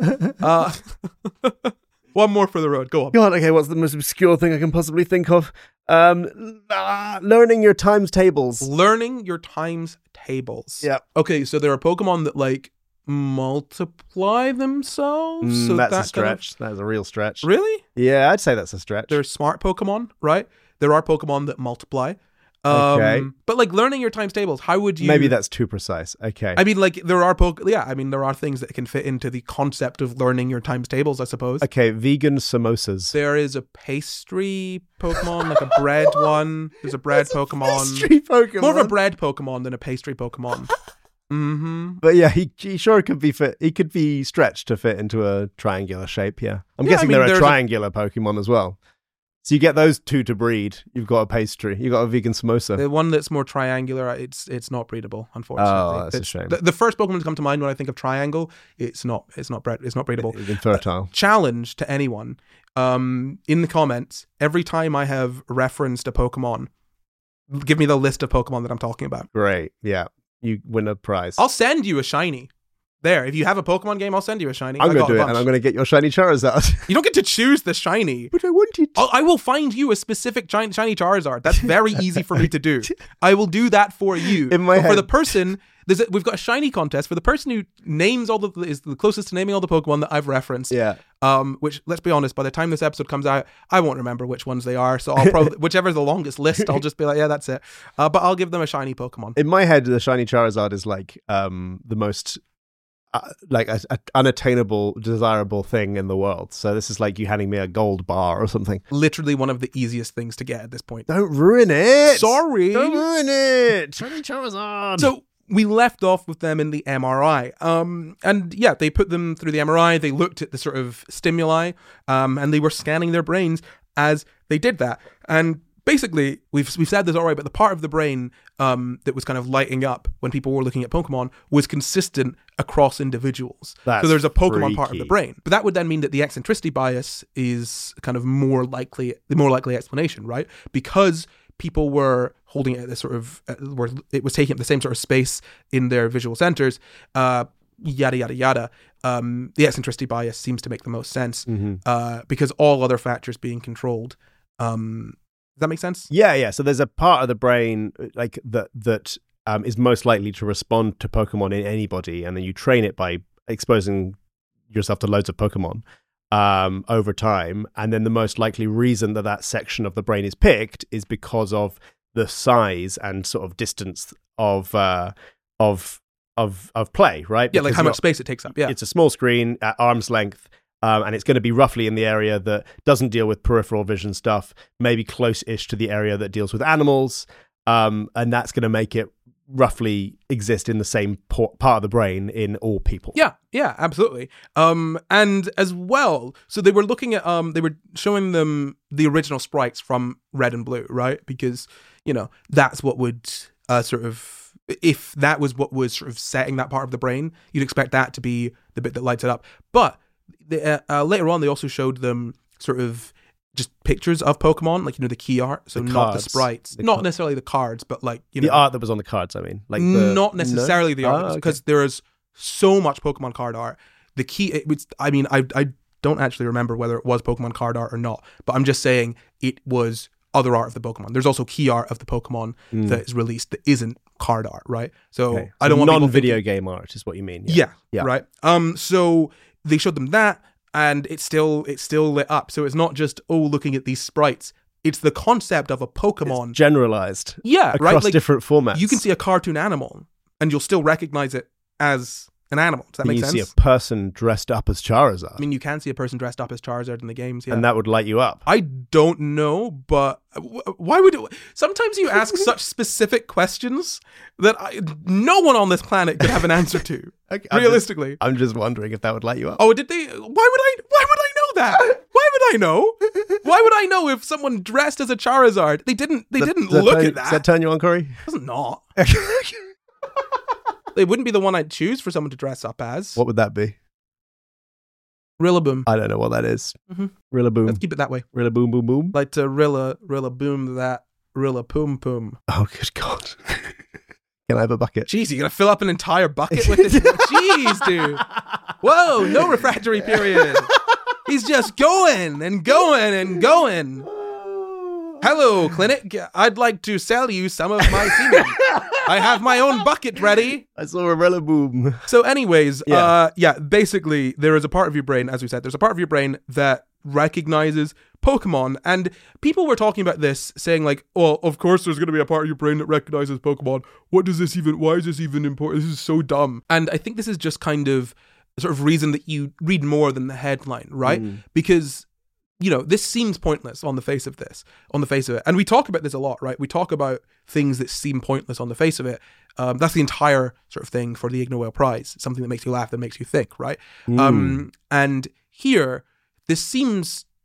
One more for the road. Go on. God, okay, what's the most obscure thing I can possibly think of? Learning your times tables. Learning your times tables. Yeah. Okay, so there are Pokemon that like multiply themselves. So that's a that stretch. That is a real stretch. Really? Yeah, I'd say that's a stretch. There's smart Pokemon, right? There are Pokemon that multiply. Okay. But like learning your times tables, how would you... Maybe that's too precise. Okay. I mean, like there are there are things that can fit into the concept of learning your times tables, I suppose. Okay, vegan samosas. There is a pastry Pokemon, like a bread one. There's a bread Pokemon. Pastry Pokemon. More of a bread Pokemon than a pastry Pokemon. Mm-hmm. But yeah, he sure could be fit. He could be stretched to fit into a triangular shape. Yeah, I'm guessing there are triangular Pokemon as well. So you get those two to breed. You've got a pastry. You've got a vegan samosa. The one that's more triangular, it's not breedable, unfortunately. Oh, that's a shame. The first Pokemon to come to mind when I think of triangle, it's not breedable. It's infertile. Challenge to anyone in the comments, every time I have referenced a Pokemon, give me the list of Pokemon that I'm talking about. Great. Yeah. You win a prize. I'll send you a shiny. There, if you have a Pokemon game, I'll send you a shiny. I'm going to do it, and I'm going to get your shiny Charizard. You don't get to choose the shiny. But I want it. I will find you a specific shiny Charizard. That's very easy for me to do. I will do that for you. In my head. For the person, we've got a shiny contest for the person who names is the closest to naming all the Pokemon that I've referenced. Yeah. Which, let's be honest, by the time this episode comes out, I won't remember which ones they are. So I'll probably, whichever's the longest list, I'll just be like, yeah, that's it. But I'll give them a shiny Pokemon. In my head, the shiny Charizard is like the most like an unattainable, desirable thing in the world. So this is like you handing me a gold bar or something. Literally one of the easiest things to get at this point. Don't ruin it. Sorry. Don't ruin it. Shiny Charizard. So we left off with them in the MRI. And yeah, they put them through the MRI. They looked at the sort of stimuli, and they were scanning their brains as they did that. And basically, we've said this already, but the part of the brain that was kind of lighting up when people were looking at Pokemon was consistent across individuals. So there's a Pokemon part of the brain. But that would then mean that the eccentricity bias is kind of the more likely explanation, right? Because people were holding it at this sort of, where it was taking up the same sort of space in their visual centers, yada, yada, yada. The eccentricity bias seems to make the most sense because all other factors being controlled. Does that make sense? Yeah. So there's a part of the brain like that is most likely to respond to Pokemon in anybody, and then you train it by exposing yourself to loads of Pokemon over time. And then the most likely reason that section of the brain is picked is because of the size and sort of distance of play, right? Yeah, Because like how much space it takes up. Yeah, it's a small screen at arm's length. And it's going to be roughly in the area that doesn't deal with peripheral vision stuff, maybe close-ish to the area that deals with animals. And that's going to make it roughly exist in the same part of the brain in all people. Yeah, absolutely. And as well, so they were looking at, they were showing them the original sprites from Red and Blue, right? Because, that's what would if that was what was sort of setting that part of the brain, you'd expect that to be the bit that lights it up. But later on, they also showed them sort of just pictures of Pokemon, like the key art, so not the sprites, not necessarily the cards, but like the art that was on the cards. I mean, like not necessarily the art, because there is so much Pokemon card art. The key, I don't actually remember whether it was Pokemon card art or not, but I'm just saying it was other art of the Pokemon. There's also key art of the Pokemon that is released that isn't card art, right? So I don't want non-video game art is what you mean. Yeah, right. So they showed them that, and it's still lit up. So it's not just looking at these sprites. It's the concept of a Pokemon. It's generalized. Yeah, across right? Like, different formats. You can see a cartoon animal, and you'll still recognize it as an animal. Does that make sense? You see a person dressed up as Charizard. I mean, you can see a person dressed up as Charizard in the games, yeah. And that would light you up. I don't know, but why would it? Sometimes you ask such specific questions that no one on this planet could have an answer to. Okay, realistically. I'm just wondering if that would light you up. Oh, did they? Why would I know that? Why would I know? Why would I know if someone dressed as a Charizard? They didn't look at that. Does that turn you on, Corey? Does it not? It wouldn't be the one I'd choose for someone to dress up as. What would that be? Rillaboom. I don't know what that is. Rillaboom. Let's keep it that way. Rillaboom boom boom. Like to Rilla boom that Rilla poom poom. Oh, good God. Can I have a bucket? Jeez, you gonna fill up an entire bucket with this? Jeez, dude. Whoa, no refractory period. He's just going and going and going. Hello, clinic. I'd like to sell you some of my semen. I have my own bucket ready. I saw a Rillaboom. So anyways, basically there is a part of your brain, as we said, there's a part of your brain that recognizes Pokemon. And people were talking about this, saying like, oh, of course there's going to be a part of your brain that recognizes Pokemon. Why is this even important? This is so dumb. And I think this is just kind of sort of reason that you read more than the headline, right? Because this seems pointless on the face of it. And we talk about this a lot, right? We talk about things that seem pointless on the face of it. That's the entire sort of thing for the Ig Nobel Prize. Something that makes you laugh, that makes you think, right? And here, this seems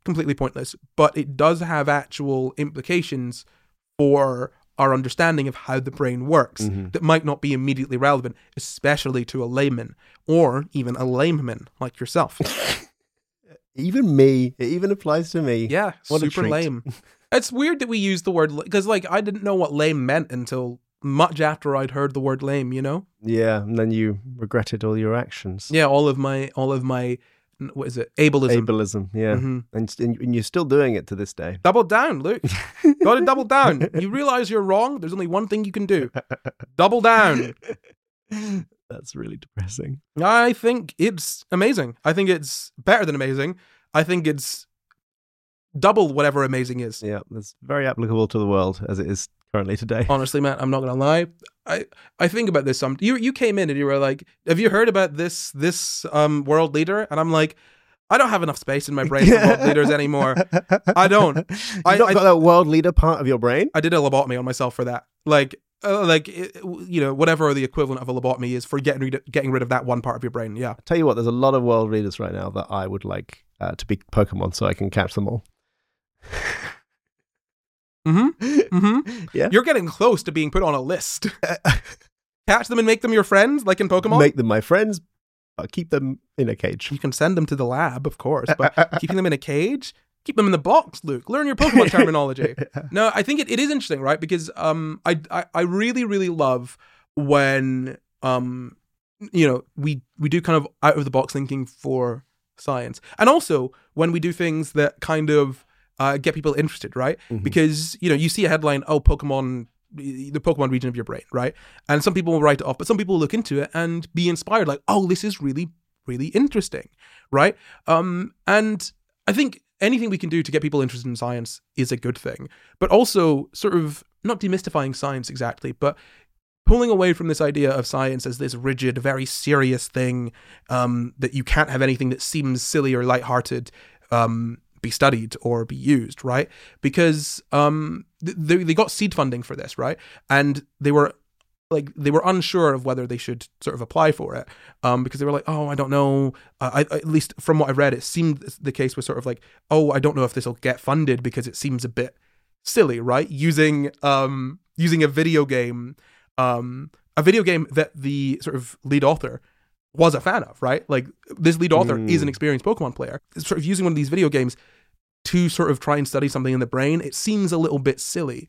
completely pointless, but it does have actual implications for our understanding of how the brain works that might not be immediately relevant, especially to a layman or even a lameman like yourself. Even me. It even applies to me. Yeah, What a super treat. lame. It's weird that we use the word, because like I didn't know what lame meant until much after I'd heard the word lame, you know? Yeah, and then you regretted all your actions. Yeah, all of my what is it? Ableism. Ableism, yeah. And you're still doing it to this day. Double down, Luke. Gotta double down. You realize you're wrong? There's only one thing you can do. Double down. That's really depressing. I think it's amazing. I think it's better than amazing. I think it's double whatever amazing is. Yeah, that's very applicable to the world as it is currently today. Honestly, Matt, I'm not gonna lie. I think about this. You came in and you were like, "Have you heard about this world leader?" And I'm like, I don't have enough space in my brain for world leaders anymore. I don't. You've not got that world leader part of your brain? I did a lobotomy on myself for that. Whatever the equivalent of a lobotomy is for getting rid of that one part of your brain. Yeah. I'll tell you what, there's a lot of world leaders right now that I would like to be Pokemon so I can catch them all. Yeah. You're getting close to being put on a list. Catch them and make them your friends, like in Pokemon? Make them my friends, but keep them in a cage. You can send them to the lab, of course, but keeping them in a cage? Keep them in the box, Luke. Learn your Pokemon terminology. No, I think it is interesting, right? Because I really, really love when we do kind of out of the box thinking for science, and also when we do things that kind of get people interested, right? Because you see a headline, oh, Pokemon, the Pokemon region of your brain, right? And some people will write it off, but some people will look into it and be inspired, like, oh, this is really, really interesting, right? And I think anything we can do to get people interested in science is a good thing, but also sort of not demystifying science exactly, but pulling away from this idea of science as this rigid, very serious thing that you can't have anything that seems silly or lighthearted be studied or be used, right? Because they got seed funding for this, right? And they were unsure of whether they should sort of apply for it because they were like, oh, I don't know. At least from what I read, it seemed the case was sort of like, oh, I don't know if this will get funded because it seems a bit silly, right? Using a video game that the sort of lead author was a fan of, right? Like this lead author is an experienced Pokemon player. Sort of using one of these video games to sort of try and study something in the brain, it seems a little bit silly.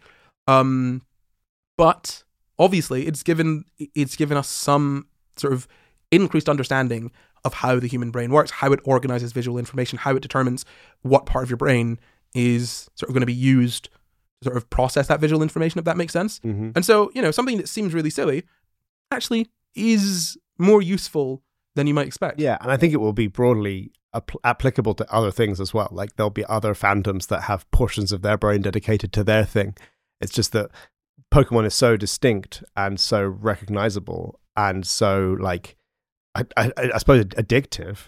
But obviously it's given us some sort of increased understanding of how the human brain works, how it organizes visual information, how it determines what part of your brain is sort of going to be used to sort of process that visual information, if that makes sense. And so, something that seems really silly actually is more useful than you might expect. Yeah, and I think it will be broadly applicable to other things as well. Like there'll be other fandoms that have portions of their brain dedicated to their thing. It's just that Pokemon is so distinct and so recognizable and so like I suppose addictive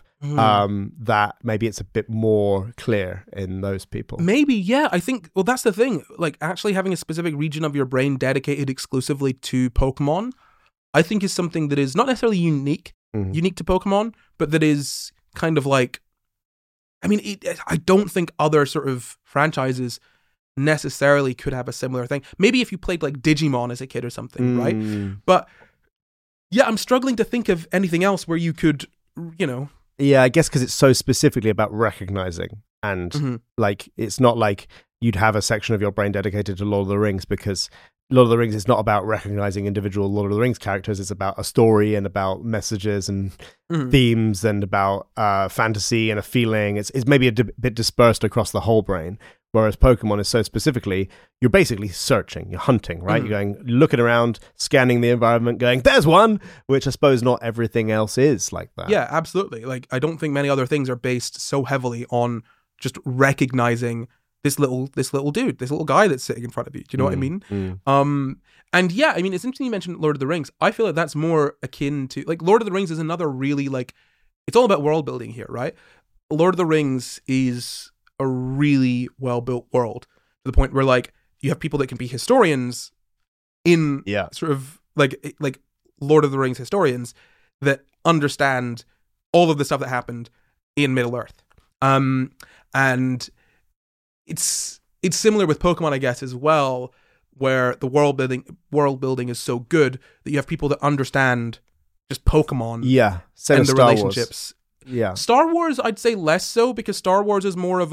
that maybe it's a bit more clear in those people. Maybe, yeah. I think, well, that's the thing. Like actually having a specific region of your brain dedicated exclusively to Pokemon, I think is something that is not necessarily unique to Pokemon, but that is kind of like, I mean, I don't think other sort of franchises necessarily could have a similar thing. Maybe if you played like Digimon as a kid or something, right? But yeah, I'm struggling to think of anything else where you could, Yeah, I guess because it's so specifically about recognizing and like, it's not like you'd have a section of your brain dedicated to Lord of the Rings because Lord of the Rings is not about recognizing individual Lord of the Rings characters. It's about a story and about messages and themes and about fantasy and a feeling. It's maybe a bit dispersed across the whole brain. Whereas Pokemon is so specifically, you're basically searching, you're hunting, right? You're going, looking around, scanning the environment, going, there's one, which I suppose not everything else is like that. Yeah, absolutely. Like, I don't think many other things are based so heavily on just recognizing this little dude, this little guy that's sitting in front of you. Do you know what I mean? And yeah, I mean, it's interesting you mentioned Lord of the Rings. I feel like that's more akin to, like, Lord of the Rings is another really, like, it's all about world building here, right? Lord of the Rings is a really well-built world to the point where, like, you have people that can be historians in sort of, like Lord of the Rings historians that understand all of the stuff that happened in Middle-earth. And it's similar with Pokemon, I guess, as well, where the world building is so good that you have people that understand just Pokemon Same and as the Star relationships. Wars. Yeah. Star Wars, I'd say less so, because Star Wars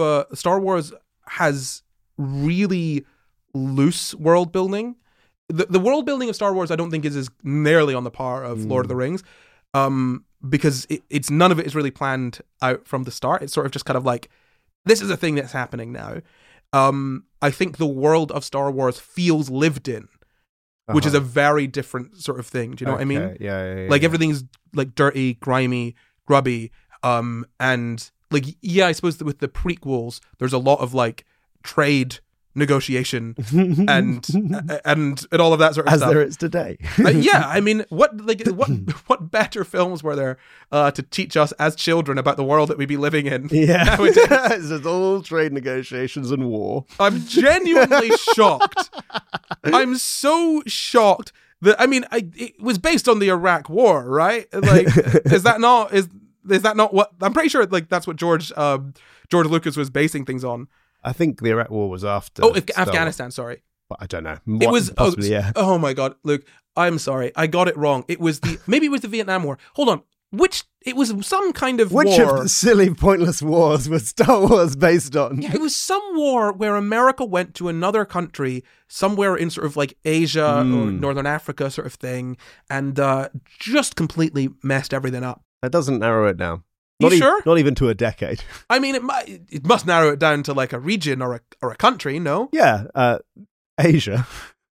has really loose world building. The world building of Star Wars, I don't think is as nearly on the par of Lord of the Rings, because it's none of it is really planned out from the start. It's sort of just kind of like, this is a thing that's happening now. I think the world of Star Wars feels lived in, which is a very different sort of thing. Do you know what I mean? Yeah. Like everything's like dirty, grimy, grubby, and like I suppose that with the prequels, there's a lot of like trade negotiation and all of that sort of stuff. As there is today. I mean, what better films were there to teach us as children about the world that we'd be living in? Yeah, it's all trade negotiations and war. I'm genuinely shocked. I'm so shocked that it was based on the Iraq War, right? Like, is that not what I'm pretty sure? Like, that's what George Lucas was basing things on. I think the Iraq War was after. Oh, Afghanistan, sorry. But I don't know. It was possibly, yeah. Oh my God, Luke, I'm sorry. I got it wrong. Maybe it was the Vietnam War. Hold on. It was some kind of war. Which of the silly, pointless wars was Star Wars based on? Yeah, it was some war where America went to another country, somewhere in sort of like Asia or Northern Africa sort of thing, and just completely messed everything up. That doesn't narrow it down. Sure? Not even to a decade. I mean, it must narrow it down to like a region or a country, no? Yeah, Asia.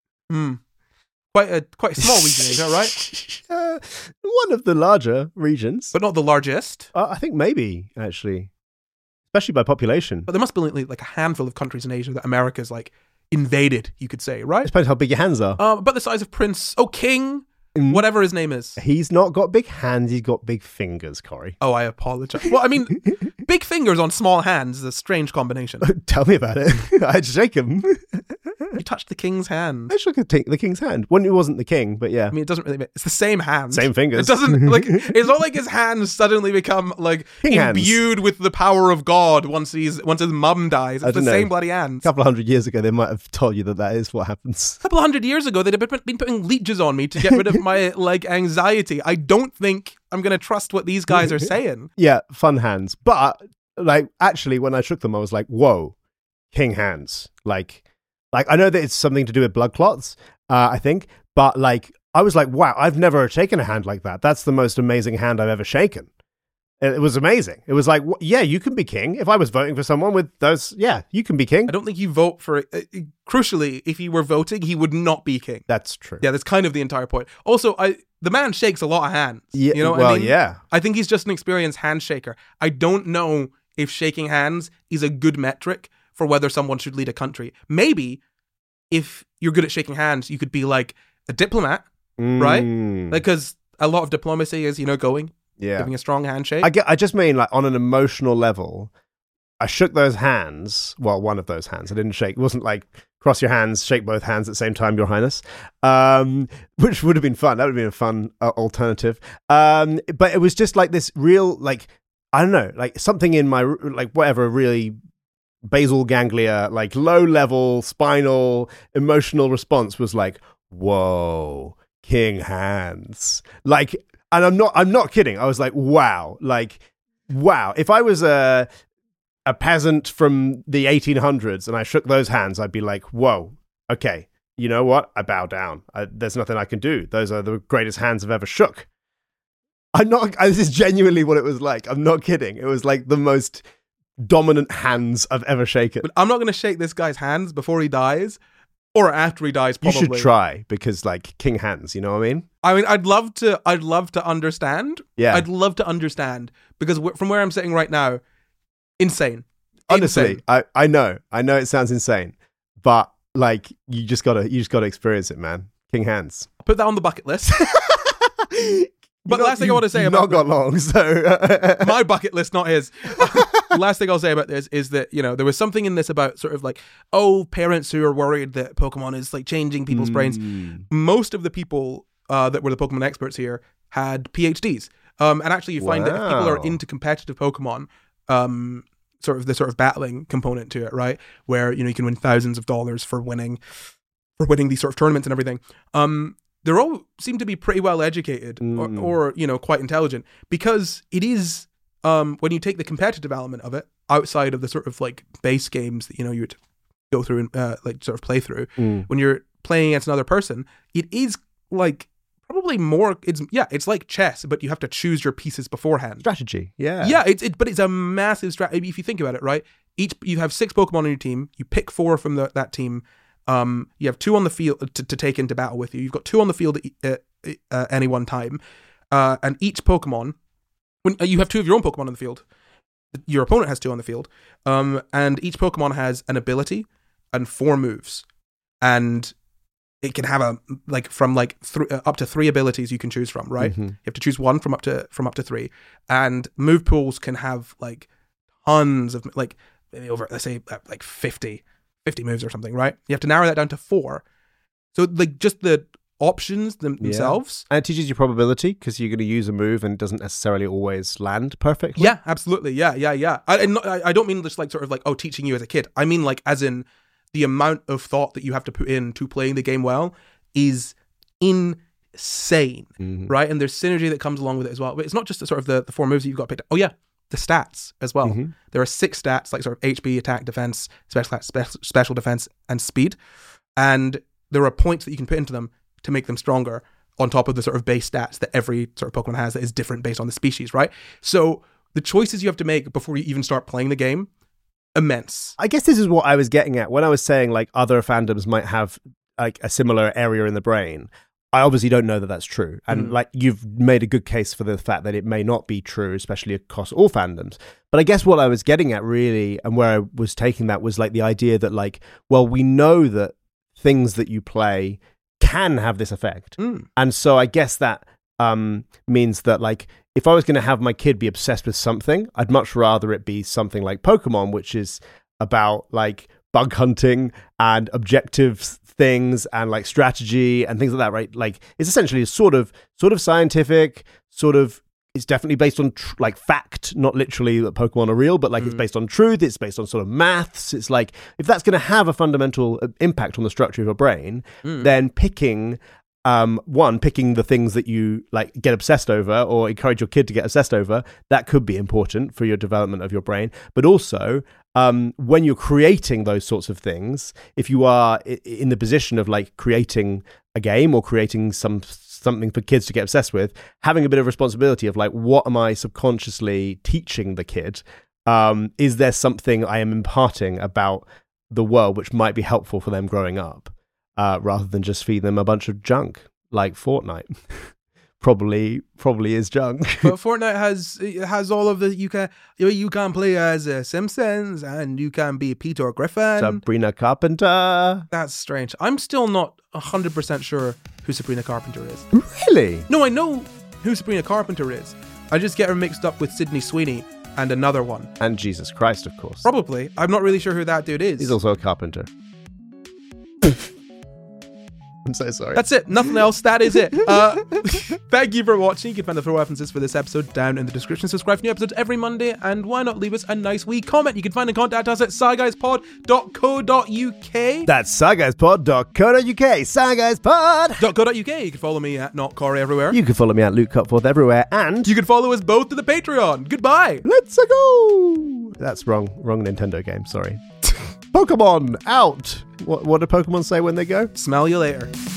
Quite a small region, Asia, right? One of the larger regions. But not the largest. I think maybe, actually. Especially by population. But there must be like a handful of countries in Asia that America's like invaded, you could say, right? It depends how big your hands are. About the size of King, whatever his name is. He's not got big hands, he's got big fingers, Corey. Oh, I apologize. Well, I mean, big fingers on small hands is a strange combination. Tell me about it. I'd shake him. You touched the king's hand. I shook the king's hand. When it wasn't the king, but yeah. I mean, it doesn't really. It's the same hand. Same fingers. It doesn't like. It's not like his hands suddenly become like king imbued hands. With the power of God once his mum dies. It's the same bloody hands. A couple of 100 years ago, they might have told you that is what happens. A couple of 100 years ago, they'd have been putting leeches on me to get rid of my like anxiety. I don't think I'm gonna trust what these guys are saying. Yeah, fun hands, but like actually, when I shook them, I was like, "Whoa, king hands!" Like I know that it's something to do with blood clots, I think, but like I was like, "Wow, I've never shaken a hand like that. That's the most amazing hand I've ever shaken." It was amazing. It was like, yeah, you can be king. If I was voting for someone with those, yeah, you can be king. I don't think you vote for it. Crucially, if he were voting, he would not be king. That's true. Yeah, that's kind of the entire point. Also, the man shakes a lot of hands. Yeah, you know what I mean? Yeah. I think he's just an experienced handshaker. I don't know if shaking hands is a good metric for whether someone should lead a country. Maybe if you're good at shaking hands, you could be like a diplomat, right? Because a lot of diplomacy is, going. Yeah. Giving a strong handshake. I just mean like on an emotional level, I shook those hands. Well, one of those hands. I didn't shake. It wasn't like cross your hands, shake both hands at the same time, Your Highness. Which would have been fun. That would have been a fun alternative. But it was just like this real, like, I don't know, like something in my, like whatever, really basal ganglia, like low level spinal emotional response was like, whoa, king hands. Like, and I'm not kidding. I was like, wow. If I was a peasant from the 1800s and I shook those hands, I'd be like, whoa, okay, you know what? I bow down. There's nothing I can do. Those are the greatest hands I've ever shook. This is genuinely what it was like. I'm not kidding. It was like the most dominant hands I've ever shaken. But I'm not going to shake this guy's hands before he dies. Or after he dies, probably. You should try, because like king hands, you know what I mean? I mean, I'd love to understand. Yeah. I'd love to understand, because from where I'm sitting right now, insane. Honestly, I know it sounds insane, but like you just gotta experience it, man. King hands. Put that on the bucket list. But the last thing I want to say about... Not got long, so... My bucket list, not his. The last thing I'll say about this is that, there was something in this about sort of like, parents who are worried that Pokemon is like changing people's brains. Most of the people that were the Pokemon experts here had PhDs. And actually you find that if people are into competitive Pokemon, sort of battling component to it, right? Where, you can win thousands of dollars for winning these sort of tournaments and everything. They all seem to be pretty well educated or quite intelligent, because it is, when you take the competitive element of it outside of the sort of like base games that, you would go through and like sort of play through, when you're playing against another person, it is like probably more, it's like chess, but you have to choose your pieces beforehand. Strategy, yeah. Yeah, but it's a massive strategy if you think about it, right? You have 6 Pokemon on your team, you pick 4 from that team. You have 2 on the field to take into battle with you. You've got 2 on the field at any one time. And each Pokemon, when you have 2 of your own Pokemon on the field, your opponent has 2 on the field. And each Pokemon has an ability and 4 moves. And it can have up to 3 abilities you can choose from, right? You have to choose one from up to 3. And move pools can have like tons of, like, maybe over, let's say, like 50 moves or something, right? You have to narrow that down to 4. So like just the options themselves. And it teaches you probability, because you're going to use a move and it doesn't necessarily always land perfectly. Yeah, absolutely. Yeah. I don't mean just like sort of like, teaching you as a kid. I mean like as in the amount of thought that you have to put into playing the game well is insane, right? And there's synergy that comes along with it as well. But it's not just the sort of the 4 moves that you've got picked up. Oh yeah, the stats as well. There are 6 stats, like sort of HP, attack, defense, special defense, and speed. And there are points that you can put into them to make them stronger on top of the sort of base stats that every sort of Pokemon has that is different based on the species, right? So the choices you have to make before you even start playing the game, immense. I guess this is what I was getting at when I was saying like other fandoms might have like a similar area in the brain. I obviously don't know that that's true. And like you've made a good case for the fact that it may not be true, especially across all fandoms. But I guess what I was getting at really, and where I was taking that, was like the idea that like, well, we know that things that you play can have this effect. And so I guess that means that like, if I was going to have my kid be obsessed with something, I'd much rather it be something like Pokemon, which is about like bug hunting and objective things and like strategy and things like that, right? Like it's essentially sort of scientific, it's definitely based on like fact, not literally that Pokemon are real, but like it's based on truth, it's based on sort of maths. It's like, if that's going to have a fundamental impact on the structure of your brain, then picking the things that you like get obsessed over or encourage your kid to get obsessed over, that could be important for your development of your brain. But also when you're creating those sorts of things, if you are in the position of like creating a game or creating something for kids to get obsessed with, having a bit of responsibility of like, what am I subconsciously teaching the kid? Is there something I am imparting about the world which might be helpful for them growing up? Rather than just feed them a bunch of junk like Fortnite. probably is junk. But Fortnite has all of the you can play as Simpsons and you can be Peter Griffin, Sabrina Carpenter. That's strange. I'm still not 100% sure who Sabrina Carpenter is. Really? No, I know who Sabrina Carpenter is. I just get her mixed up with Sydney Sweeney and another one. And Jesus Christ, of course. Probably. I'm not really sure who that dude is. He's also a carpenter. I'm so sorry. That's it. Nothing else. That is it. Thank you for watching. You can find the throw references for this episode down in the description. Subscribe for new episodes every Monday, and why not leave us a nice wee comment? You can find and contact us at sciGuysPod.co.uk. That's sciGuysPod.co.uk. sciGuysPod.co.uk. You can follow me at Not Corey everywhere. You can follow me at Luke Cutforth everywhere, and you can follow us both to the Patreon. Goodbye. Let's go. That's wrong Nintendo game. Sorry. Pokemon out. What do Pokemon say when they go? Smell you later.